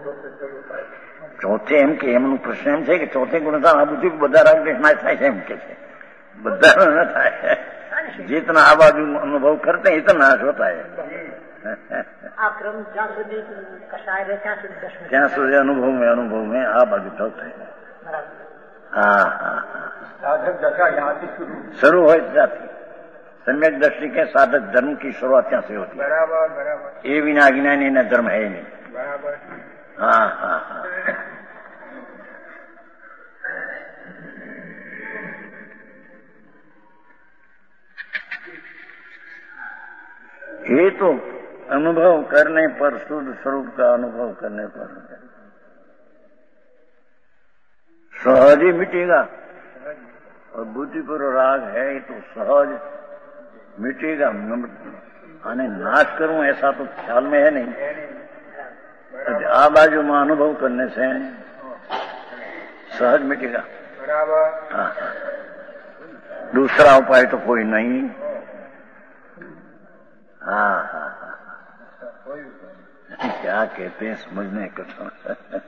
Speaker 1: ચોથે એમ કે એમનું પ્રશ્ન એમ છે કે ચોથે ગુણસ્થાન આ બધું બધા રાગ નાશ થાય છે એમ કે છે, બધા ન થાય। जितना आबादी अनुभव करते हैं इतना नाश होता है।
Speaker 3: आक्रम ज्યાં સુધી કશાય રહે ત્યાં સુધી દર્શન
Speaker 1: ત્યાં સુધી અનુભવ में આબાદી થતો है। हाँ हाँ
Speaker 2: साधक दशा यहाँ से
Speaker 1: शुरू हो जाती। सम्यक दृष्टि के साधक धर्म की शुरुआत यहाँ से होती है।
Speaker 2: बराबर बराबर
Speaker 1: ये बिना ज्ञानी न धर्म है ही नहीं।
Speaker 2: बराबर
Speaker 1: हाँ हाँ हाँ ये तो अनुभव करने पर, शुद्ध स्वरूप का अनुभव करने पर सहज ही मिटेगा। और बुद्धि पर राग है तो सहज मिटेगा। आने नाश करूं ऐसा तो ख्याल में है नहीं। तो आ बाजू में अनुभव करने से सहज मिटेगा।
Speaker 2: बराबर
Speaker 1: हाँ दूसरा उपाय तो कोई नहीं। हाँ हाँ हाँ क्या कहते हैं समझने कठिन।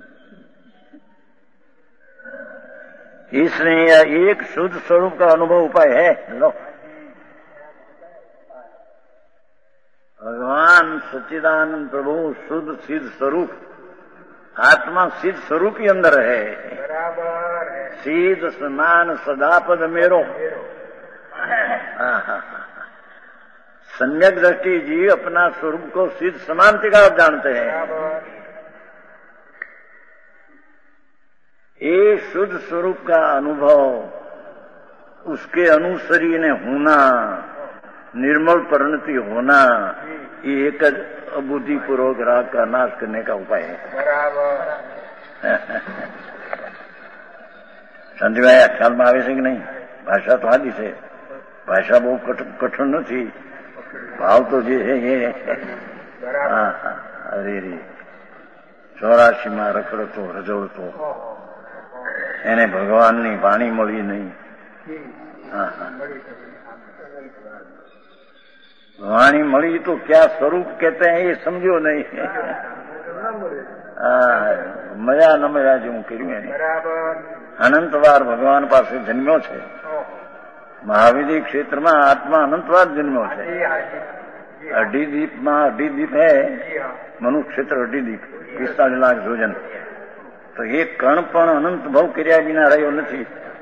Speaker 1: इसलिए एक शुद्ध स्वरूप का अनुभव उपाय है। लो भगवान सच्चिदानंद प्रभु शुद्ध सिद्ध स्वरूप, आत्मा सिद्ध स्वरूप ही अंदर है।
Speaker 2: बराबर है
Speaker 1: सिद्ध समान सदापद मेरो। सम्यक दृष्टि जी अपना स्वरूप को सिद्ध समान का जानते हैं। ये शुद्ध स्वरूप का अनुभव, उसके अनुसरी ने होना, निर्मल परिणति होना, ये एक बुद्धि पूर्वक राग का नाश करने का उपाय है।
Speaker 2: बराबर
Speaker 1: शांति भाई ख्याल में आवे से कि नहीं? भाषा तो आदि से, भाषा बहुत कठिन નથી, भाव तो जे है ये। हाँ हाँ अरे रे 84 में રખડતો રજોડતો એને ભગવાનની વાણી મળી નહીં। हाँ हाँ वाणी मળી तो क्या स्वरूप कहते हैं ये समझो नहीं। मजा न मजा જેવું કર્યું એને। અનંતવાર ભગવાન પાસે જન્મ્યો છે। મહાવિધિ ક્ષેત્રમાં આત્મા અનંતવાર જન્મ્યો છે। અઢીદીપમાં અઢીદીપ है, મનુષ્ય ક્ષેત્ર અઢીદીપ 45 લાખ જોજન। તો એક કણ પણ અનંત ભાવ કર્યા વિના રહ્યો નથી।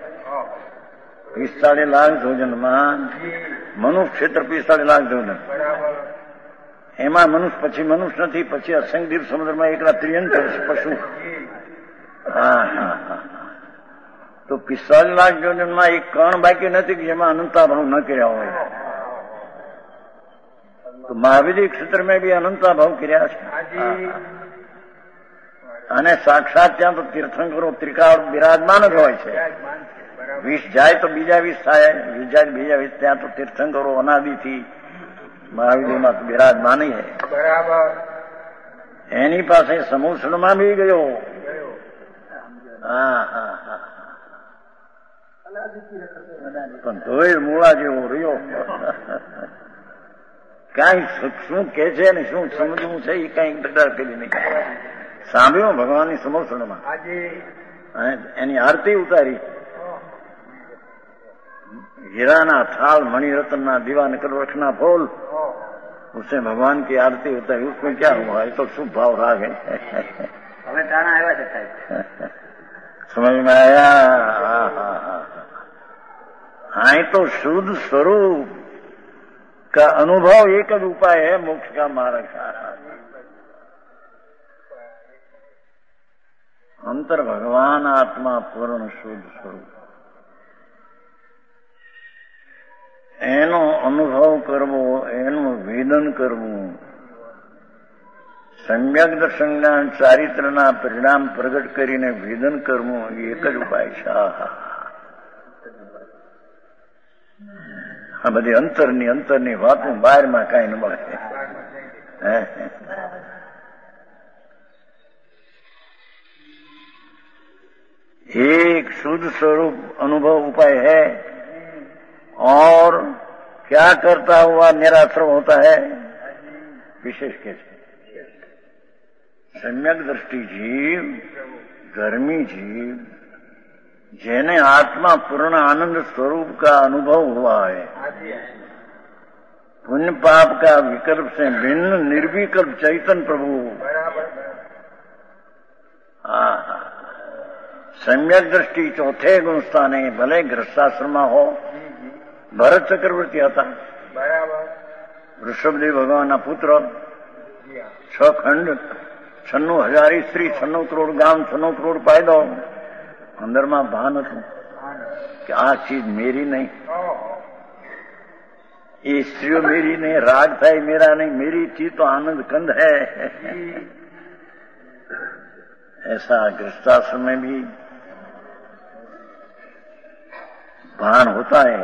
Speaker 1: 45 લાખ જોજનમાં મનુષ્ય ક્ષેત્ર 45 લાખ જોજન। એમાં મનુષ્ય પછી મનુષ્ય નથી, પછી અસંખ્ય દીપ સમુદ્રમાં એકલા ત્રિયંતર પશુ। હા હા હા તો 45 લાખ જોજનમાં એક કણ બાકી નથી કે જેમાં અનંતા ભાવ ન કર્યા હોય। તો મહાવિધિ ક્ષેત્ર में भी અનંતા ભાવ કર્યા છે। અને સાક્ષાત ત્યાં તો તીર્થંકરો ત્રિકાળ બિરાજમાન જ હોય છે। 20 જાય તો બીજા 20 થાય, 20 જાય બીજા 20। ત્યાં તો તીર્થંકરો અનાદિથી મહાવિધિમાં તો બિરાજમાન है।
Speaker 2: બરાબર
Speaker 1: એની પાસે સમૂષણમાં બી ગયો। હા હા હા પણ ધોઈ મૂળા જેવો રહ્યો। કઈ શું કે છે ને શું સમજવું છે એ કઈ ડર કરી નહીં। સાંભળ્યું ભગવાનની સમૂષણમાં એની આરતી ઉતારી। हीराना थाल मणिरत्न दीवा निकलना फूल, उससे भगवान की आरती उतारी। उसमें क्या हुआ? ये तो शुभ भाव राग है।
Speaker 3: हमें टाना आया था
Speaker 1: समझ में आया? हाँ तो शुद्ध स्वरूप का अनुभव एक ही उपाय है मोक्ष का मार्ग का। अंतर भगवान आत्मा पूर्ण शुद्ध स्वरूप, એનો અનુભવ કરવો, એનું વેદન કરવું, સમ્યક દર્શનના ચારિત્રના પરિણામ પ્રગટ કરીને વેદન કરવું એ એક જ ઉપાય છે। આ બધી અંતરની વાતો બહારમાં કાંઈ ન મળે। एक शुद्ध स्वरूप अनुभव उपाय है और क्या करता हुआ निराश्रम होता है? विशेष कैसे सम्यक दृष्टि जीव, धर्मी जीव जिन्हें आत्मा पूर्ण आनंद स्वरूप का अनुभव हुआ है, पुण्य पाप का विकल्प से भिन्न निर्विकल्प चैतन्य प्रभु, सम्यक दृष्टि चौथे गुण स्थाने भले गृहस्थाश्रमा हो, भरत चक्रवर्ती હતા, ऋषभदेव ભગવાનના પુત્ર, 6 ખંડ, 96,000 સ્ત્રી, 96 કરોડ ગામ, 96 કરોડ પાયદો. અંદરમાં ભાન હતું કે આ ચીજ મેરી નહીં, ये स्त्रियों मेरी नहीं, राग था मेरा नहीं, मेरी चीज तो आनंद कंद है. ऐसा गृहस्थाश्रम में भी भान होता है.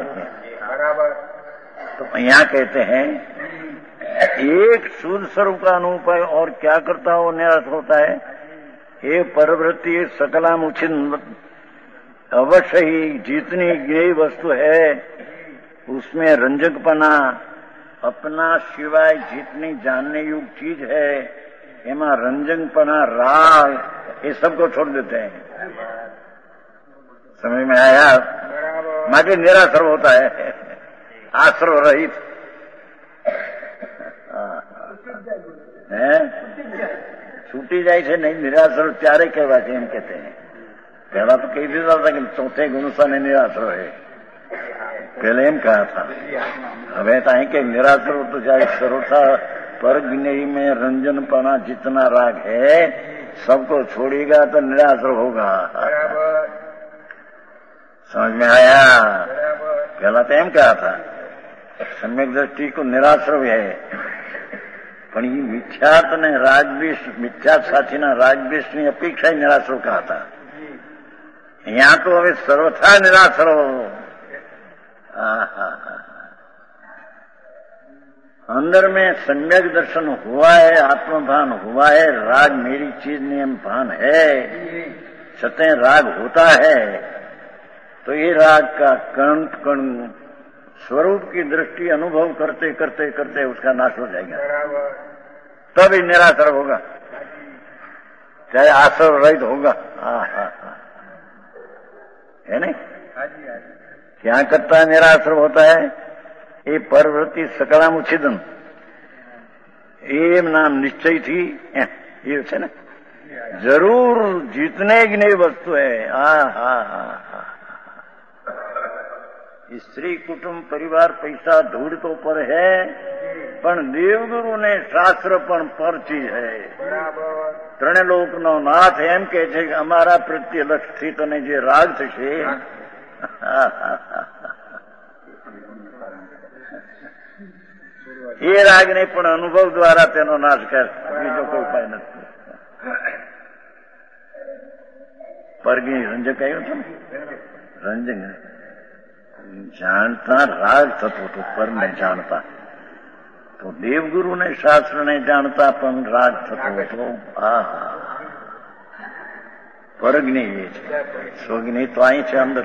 Speaker 1: तो यहाँ कहते हैं एक शुद्ध स्वरूप का अनुपाय और क्या करता हो निराश होता है. ये परवृत्ति सकलामुचित अवश्य ही जितनी ज्ञेय वस्तु है उसमें रंजकपना, अपना सिवाय जितनी जानने योग्य चीज है एमा रंजकपना, राग, ये सबको छोड़ देते हैं. समझ में आया? माटे निराश्रव होता है, आश्रव रहित है. छूटी जाए છે नहीं, निराश्रव ત્યારે કહેવાય છે એમ કહેते हैं. पहला तो कही देता था कि चौथे गुण से निराश्रव है, पहले एम कहा था. હવે तो है कि निराश्रव तो जाए सर्वथा पर ज्ञेय में रंजनपना जितना राग है सबको छोड़ेगा तो निराश्रव होगा. समझ में आया? पहला तो एम कहा था सम्यक दृष्टि को निराश्रव है, પણ એ મિથ્યાત ને રાગદ્વેષ, મિથ્યાત સાથેના રાગદ્વેષની અપેક્ષા નિરાશ્રવ કहा था. यहाँ तो હવે સર્વથા નિરાશ્રવ. अंदर में सम्यक दर्शन हुआ है, आत्मभान हुआ है, राग मेरी चीज नियम भान है, सत्य राग होता है तो ये राग का कण कण स्वरूप की दृष्टि अनुभव करते करते करते उसका नाश हो जाएगा. तब ही निराश्रव होगा, चाहे आश्रव रहित होगा. है नहीं? क्या करता है निराश्रव होता है? ये परवृत्ति सकलामुच्छेदन एम नाम निश्चय थी ये છે ને जरूर जितने ज्ञेय वस्तु है. स्त्री कुटुंब परिवार पैसा धूड़ तो पर है, पण देवगुरु ने शास्त्र पण पर चीज है. ત્રણે લોકનો નાથ એમ કે છે કે અમારા પ્રત્યે લક્ષથી તને જે રાગ થશે એ રાગને પણ અનુભવ દ્વારા તેનો નાશ કર, બીજો કોઈ ઉપાય નથી. પરગી રંજક આવ્યો છે ને, રંજક જાણતા રાગ થતો હતો, પર નહીં જાણતા. તો દેવગુરુ ને શાસ્ત્ર ને જાણતા પણ રાગ થતો હતો. પરજ્ઞ એ છે, સ્વજ્ઞ તો અહીં છે અંદર.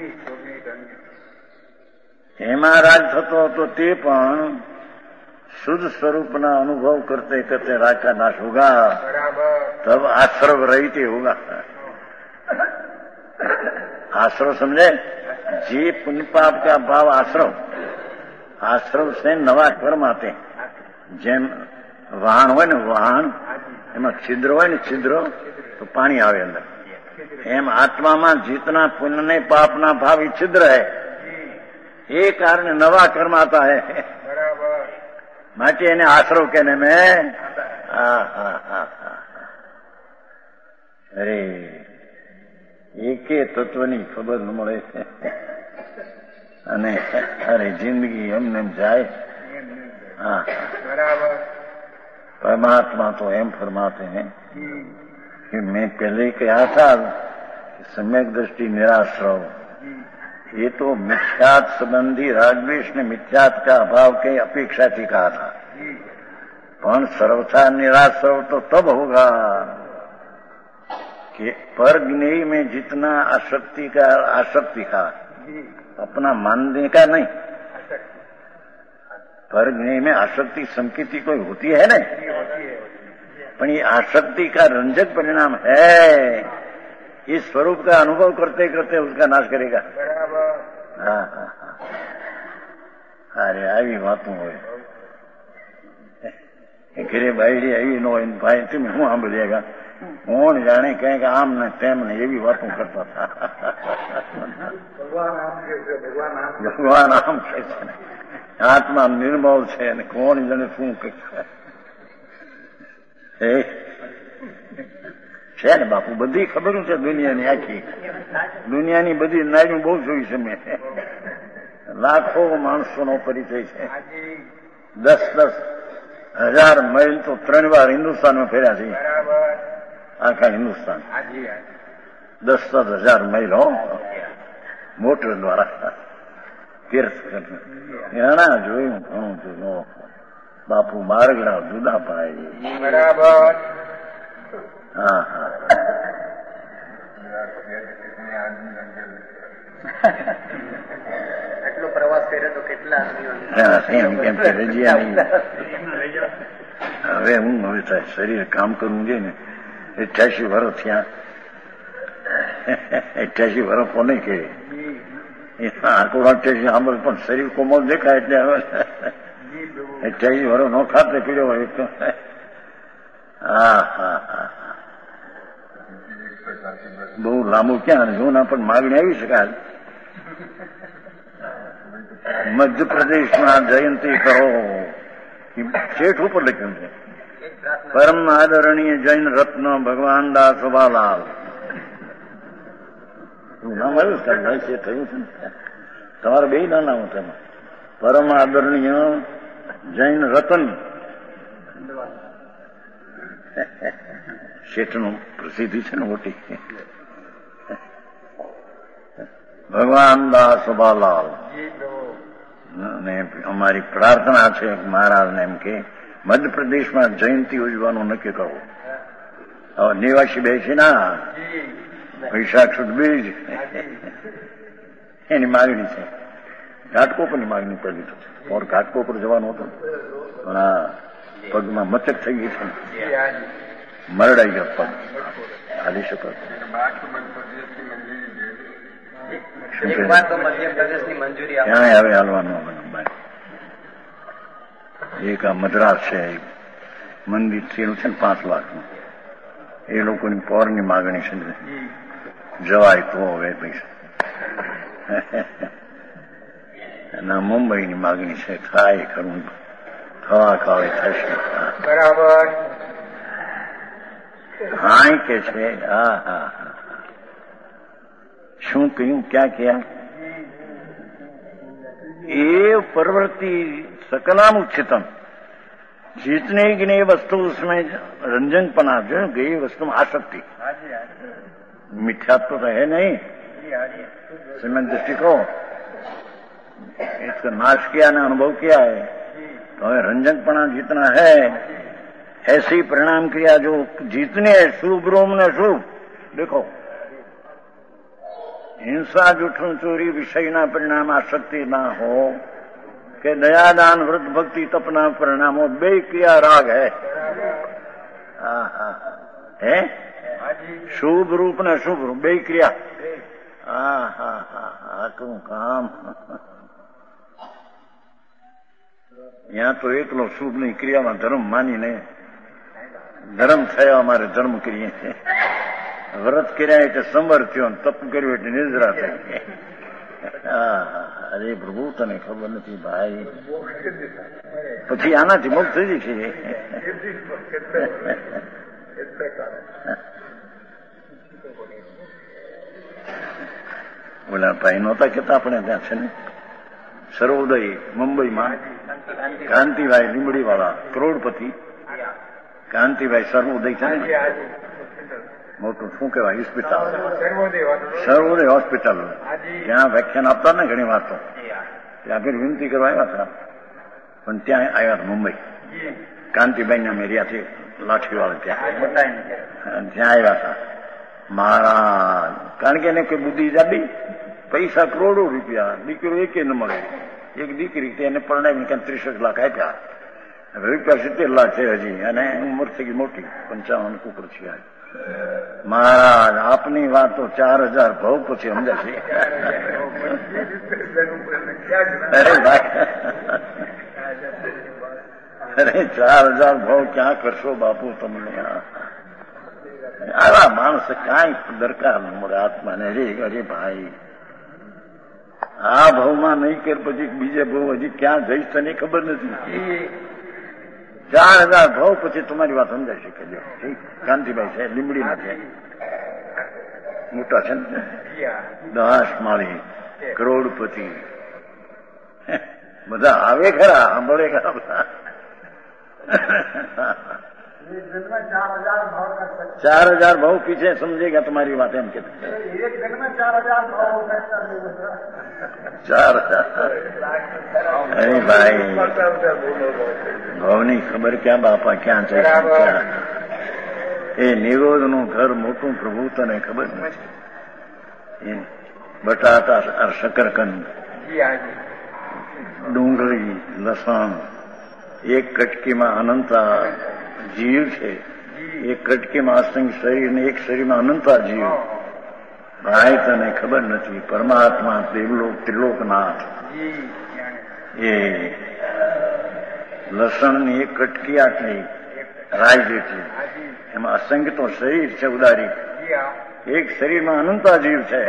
Speaker 1: એમાં રાગ થતો હતો તે પણ शुद्ध स्वरूप ना अनुभव करते करते राग का नाश होगा, तब आश्रव रहित होगा. आश्रव समझे? जी पुण्य पाप का भाव आश्रव, आश्रव से नवा कर्म आते. જેમ વહાણ હોય ને, વહાણ એમાં છિદ્ર હોય ને, છિદ્ર તો પાણી આવે અંદર. એમ આત્મામાં जितना पुण्य ने पाप ना भाव छिद्र है ये कारण नवा कर्म आता है. માટે એને આશ્રવ કેને મેં. અરે એકે તત્વની ખબર ન મળે અને અરે જિંદગી એમને એમ જાય. परमात्मा तो एम फरमाते हैं कि मैं पहले ही कहा था कि सम्यक दृष्टि निराश्रव, ये तो मिथ्यात संबंधी रागद्वेष ने मिथ्यात का अभाव की अपेक्षा थी कहा था. पण सर्वथा निराश्रव तो तब होगा कि पर ज्ञेय में जितना आसक्ति का अपना मानने का नहीं, पर ज्ञेय में आसक्ति संकेती कोई होती है ना, पण ये आसक्ति का रंजक परिणाम है. इस स्वरूप का अनुभव करते करते उसका नाश करेगा। हाँ हाँ हाँ, अरे આવી વાતો હોય ઘરે બાયડી આવી ન હોય ભાઈ તમે શું સાંભળીએગા કોણ જાણે કંઈક આમ ને તેમ ને એવી વાતો કરતા હતા। ભગવાન આમ કહે છે ને આત્મા નિર્મળ છે અને કોણ જાણે શું કહે છે ને બાપુ બધી ખબર છે દુનિયાની આખી દુનિયાની બધી નાર્યું બહુ જોઈ છે મેં લાખો માણસોનો પરિચય છે 10,000 માઇલ તો 3 વાર હિન્દુસ્તાનમાં ફેર્યા છે આખા હિન્દુસ્તાન 10,000 માઇલ હો મોટર દ્વારા તીર્થ એના જોયું ઘણું જોયું બાપુ માર્ગડા જુદા પાય બરાબર હા હા
Speaker 4: એટલો પ્રવાસ કર્યો તો કેટલા
Speaker 1: કેમ કે રજિયા નહીં હવે હું હવે થાય શરીર કામ કરવું જોઈએ ને 88 વર્ષ થયા 88 વર્ષ કોને કે આંકડો 88 સાંભળ પણ શરીર કોમળ દેખાય એટલે હવે 88 વર્ષ નો ખાતે પીડ્યો હોય તો હા હા હા બહુ લાંબુ ક્યાં જોના પણ માગણી આવી શકાય। મધ્યપ્રદેશમાં જયંતિ કરો શેઠ ઉપર લખ્યું છે પરમ આદરણીય જૈન રત્ન ભગવાન દાસ શોભાલાલ નામ આવ્યું છે થયું છે ને તમારે બે ના નામ તેમાં પરમ આદરણીય જૈન રતન શેઠનું પ્રસિદ્ધિ છે ને મોટી ભગવાન દાસ શોભાલાલ ને અમારી પ્રાર્થના છે મહારાજને એમ કે મધ્યપ્રદેશમાં જયંતિ ઉજવાનું નક્કી કરવું। હવે નિવાસી બેસી ના વૈશાખ સુદ બીજ એની માગણી છે ઘાટકોપરની માગણી પડી છે ઓર ઘાટકોપર જવાનું હતું પણ આ પગમાં મચક થઈ ગઈ છે મરડાઈ ગયો પગ હાલી શકો ક્યાંય હવે હાલવાનું એક આ મદ્રાસ છે મંદિર થયેલું છે ને 5 લાખનું એ લોકોની પોરની માગણી છે જવાય તો હવે પૈસા ના મુંબઈની માગણી છે થાય ખરું થવા ખાવે થશે બરાબર હા કે છે હા હા હા શું કહ્યું ક્યાં ક્યાં એ प्रवृत्ति सकलाम उच्चतम जितने गिने वस्तु उसमें रंजनपना जो गई वस्तु में आसक्ति मिथ्यात्व तो है नहीं समय दृष्टि को इसका नाश किया ने अनुभव किया है तो रंजनपना जितना है ऐसी परिणाम क्रिया जो जितने शुभ रोम ने शुभ देखो हिंसा जूठन चोरी विषय ना परिणाम आसक्ति ना हो के दयादान व्रत भक्ति तपना परिणामों बे क्रिया राग है है शुभ रूप ने शुभ रूप बे क्रिया क्यों काम यहाँ तो एक लो शुभ नहीं क्रिया में धर्म मानी ने धर्म थया हमारे धर्म क्रिया व्रत કર્યા એટલે સંવર થયો તપ કર્યું એટલે નિદ્રા થઈ। અરે પ્રભુ તને ખબર નથી ભાઈ પછી આનાથી મુક્ત થઈ જશે। ઓલા ભાઈ નહોતા કેતા આપણે ત્યાં છે ને સર્વોદય મુંબઈમાં કાંતિભાઈ લીંબડી વાળા કરોડપતિ કાંતિભાઈ સર્વોદય છે ને મોટું શું કહેવાય હોસ્પિટલ સર્વોદય હોસ્પિટલ ત્યાં વ્યાખ્યાન આપતા ને ઘણી વાતો ત્યાં આગળ વિનંતી કરવા આવ્યા હતા પણ ત્યાં આવ્યા હતા મુંબઈ કાંતિભાઈ મેરિયાથી લાઠીવાળા ત્યાં આવ્યા હતા મહારાજ કારણ કે એને કોઈ બુદ્ધિ જાડી પૈસા કરોડો રૂપિયા દીકરો એકે ન મળે એક દીકરી એને પરણાવીને ક્યાં 30 લાખ આપ્યા રૂપિયા 70 લાખ છે હજી અને ઉંમર થઈ ગઈ મોટી 55 ઉપર છે મહારાજ આપની વાત તો 4000 ભવ પછી સમજાશે. અરે ભાઈ, અરે 4000 ભવ ક્યાં કરશો બાપુ તમને? આવા માણસ કાંઈ દરકાર મળે આત્માને. અરે ભાઈ, આ ભાવમાં નહીં કર પછી બીજે ભાવ હજી ક્યાં જઈશ તને ખબર નથી. 4000 ભાવ પછી તમારી વાત સમજાઈ શકે. જો કાંતિભાઈ છે, લીમડીના છે, મોટા છે ને, 10 માળી, કરોડપતિ, બધા આવે ખરા, સાંભળે ખરા બધા. 4000 ભાવ પીછે સમજેગા તમારી વાત એમ કે 4000. અરે ભાઈ, ભાવની ખબર ક્યાં બાપા, ક્યાં છે? એ નિરોધનું ઘર મોટું પ્રભુ તને ખબર નથી. બટાટા, શકરકંદ, ડુંગળી, લસણ, એક કટકીમાં અનંતા જીવ છે. એક કટકીમાં અસંખ્ય શરીર ને એક શરીરમાં અનંતા જીવ. ભાઈ તને ખબર નથી. પરમાત્મા દેવલોક ત્રિલોકનાથ. એ લસણની એક કટકી આટલી રાય જેટલી, એમાં અસંખ્ય તો શરીર છે ઉદારી. એક શરીરમાં અનંતા જીવ છે.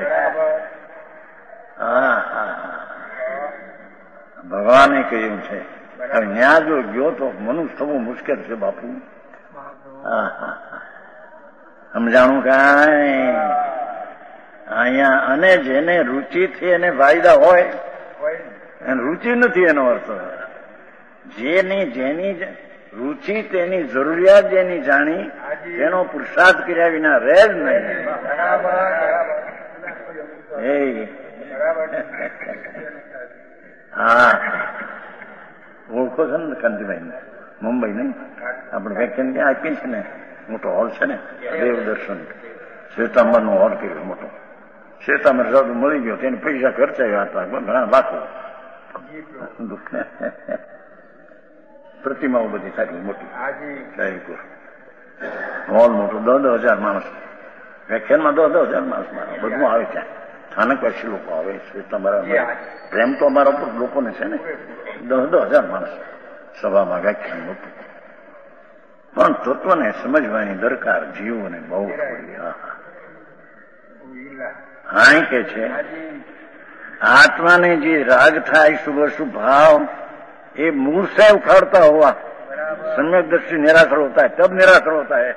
Speaker 1: ભગવાને કહ્યું છે. હવે ન્યા જો ગયો તો મનુષ્ય થવું મુશ્કેલ છે બાપુ. સમજાણું કાંઈ અહીંયા? અને જેને રુચિથી એને ફાયદા હોય એને રુચિ નથી, એનો અર્થ. જેની રુચિ, તેની જરૂરિયાત જેની જાણી, તેનો પુરુષાર્થ કર્યા વિના રહે જ નહીં. હા, ઓળખો છો ને કાંતિભાઈ? મુંબઈ નહીં, આપણે વેકેન્ડ ત્યાં આપી છે ને, મોટો હોલ છે ને, દેવદર્શન, શ્વેતાંબરનો હોલ કર્યો મોટો. શ્વેતાંબર સાધુ મળી ગયો, તેને પૈસા ખર્ચાયા હતા ઘણા લાખો. પ્રતિમાઓ બધી થાય મોટી, હોલ મોટો, 10,000 માણસ વ્યાખ્યાનમાં, 10,000 માણસ બધું આવે ત્યાં. સ્થાનકવાસી લોકો આવે. શ્વેતાંબર પ્રેમ તો અમારા ઉપર લોકોને છે ને. 10,000 માણસ સભામાં વ્યાખ્યાન મોટું. પણ તત્વને સમજવાની દરકાર જીવોને બહુ થોડી. હા કે છે આત્માને જે રાગ થાય, શુભ શુભ ભાવ, એ मूल से उखाड़ता हुआ सम्यक दृष्टि निराशर होता है, तब निराशर होता है.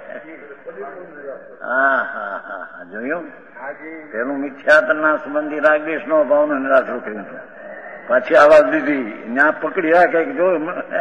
Speaker 1: હા જોયું? પેલું મિથ્યાત્વના સંબંધી રાગદેશ નો ભાવનો નિરાશર કર્યું હતું. પાછી આવાજ દીધી, ત્યાં પકડી રાખે કે જો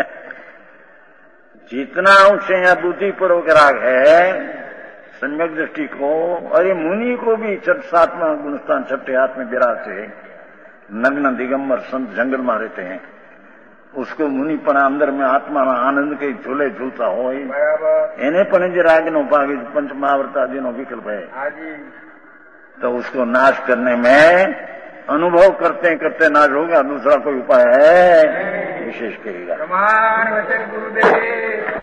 Speaker 1: जितना अंश यहाँ बुद्धि पूर्वक राग है, सम्यक दृष्टि को, अरे मुनि को भी 7वां गुणस्थान 6ठे हाथ में विराजते हैं. नग्न दिगंबर संत जंगल में रहते हैं. उसको मुनि पण अंदर में आत्मा आनंद के झूले झूलता हो, एने पण जो राग नो भाग पंच महाव्रत आदि नो विकल्प है, तो उसको नाश करने में अनुभव करते करते नाश होगा. दूसरा कोई उपाय है विशेष करेगा.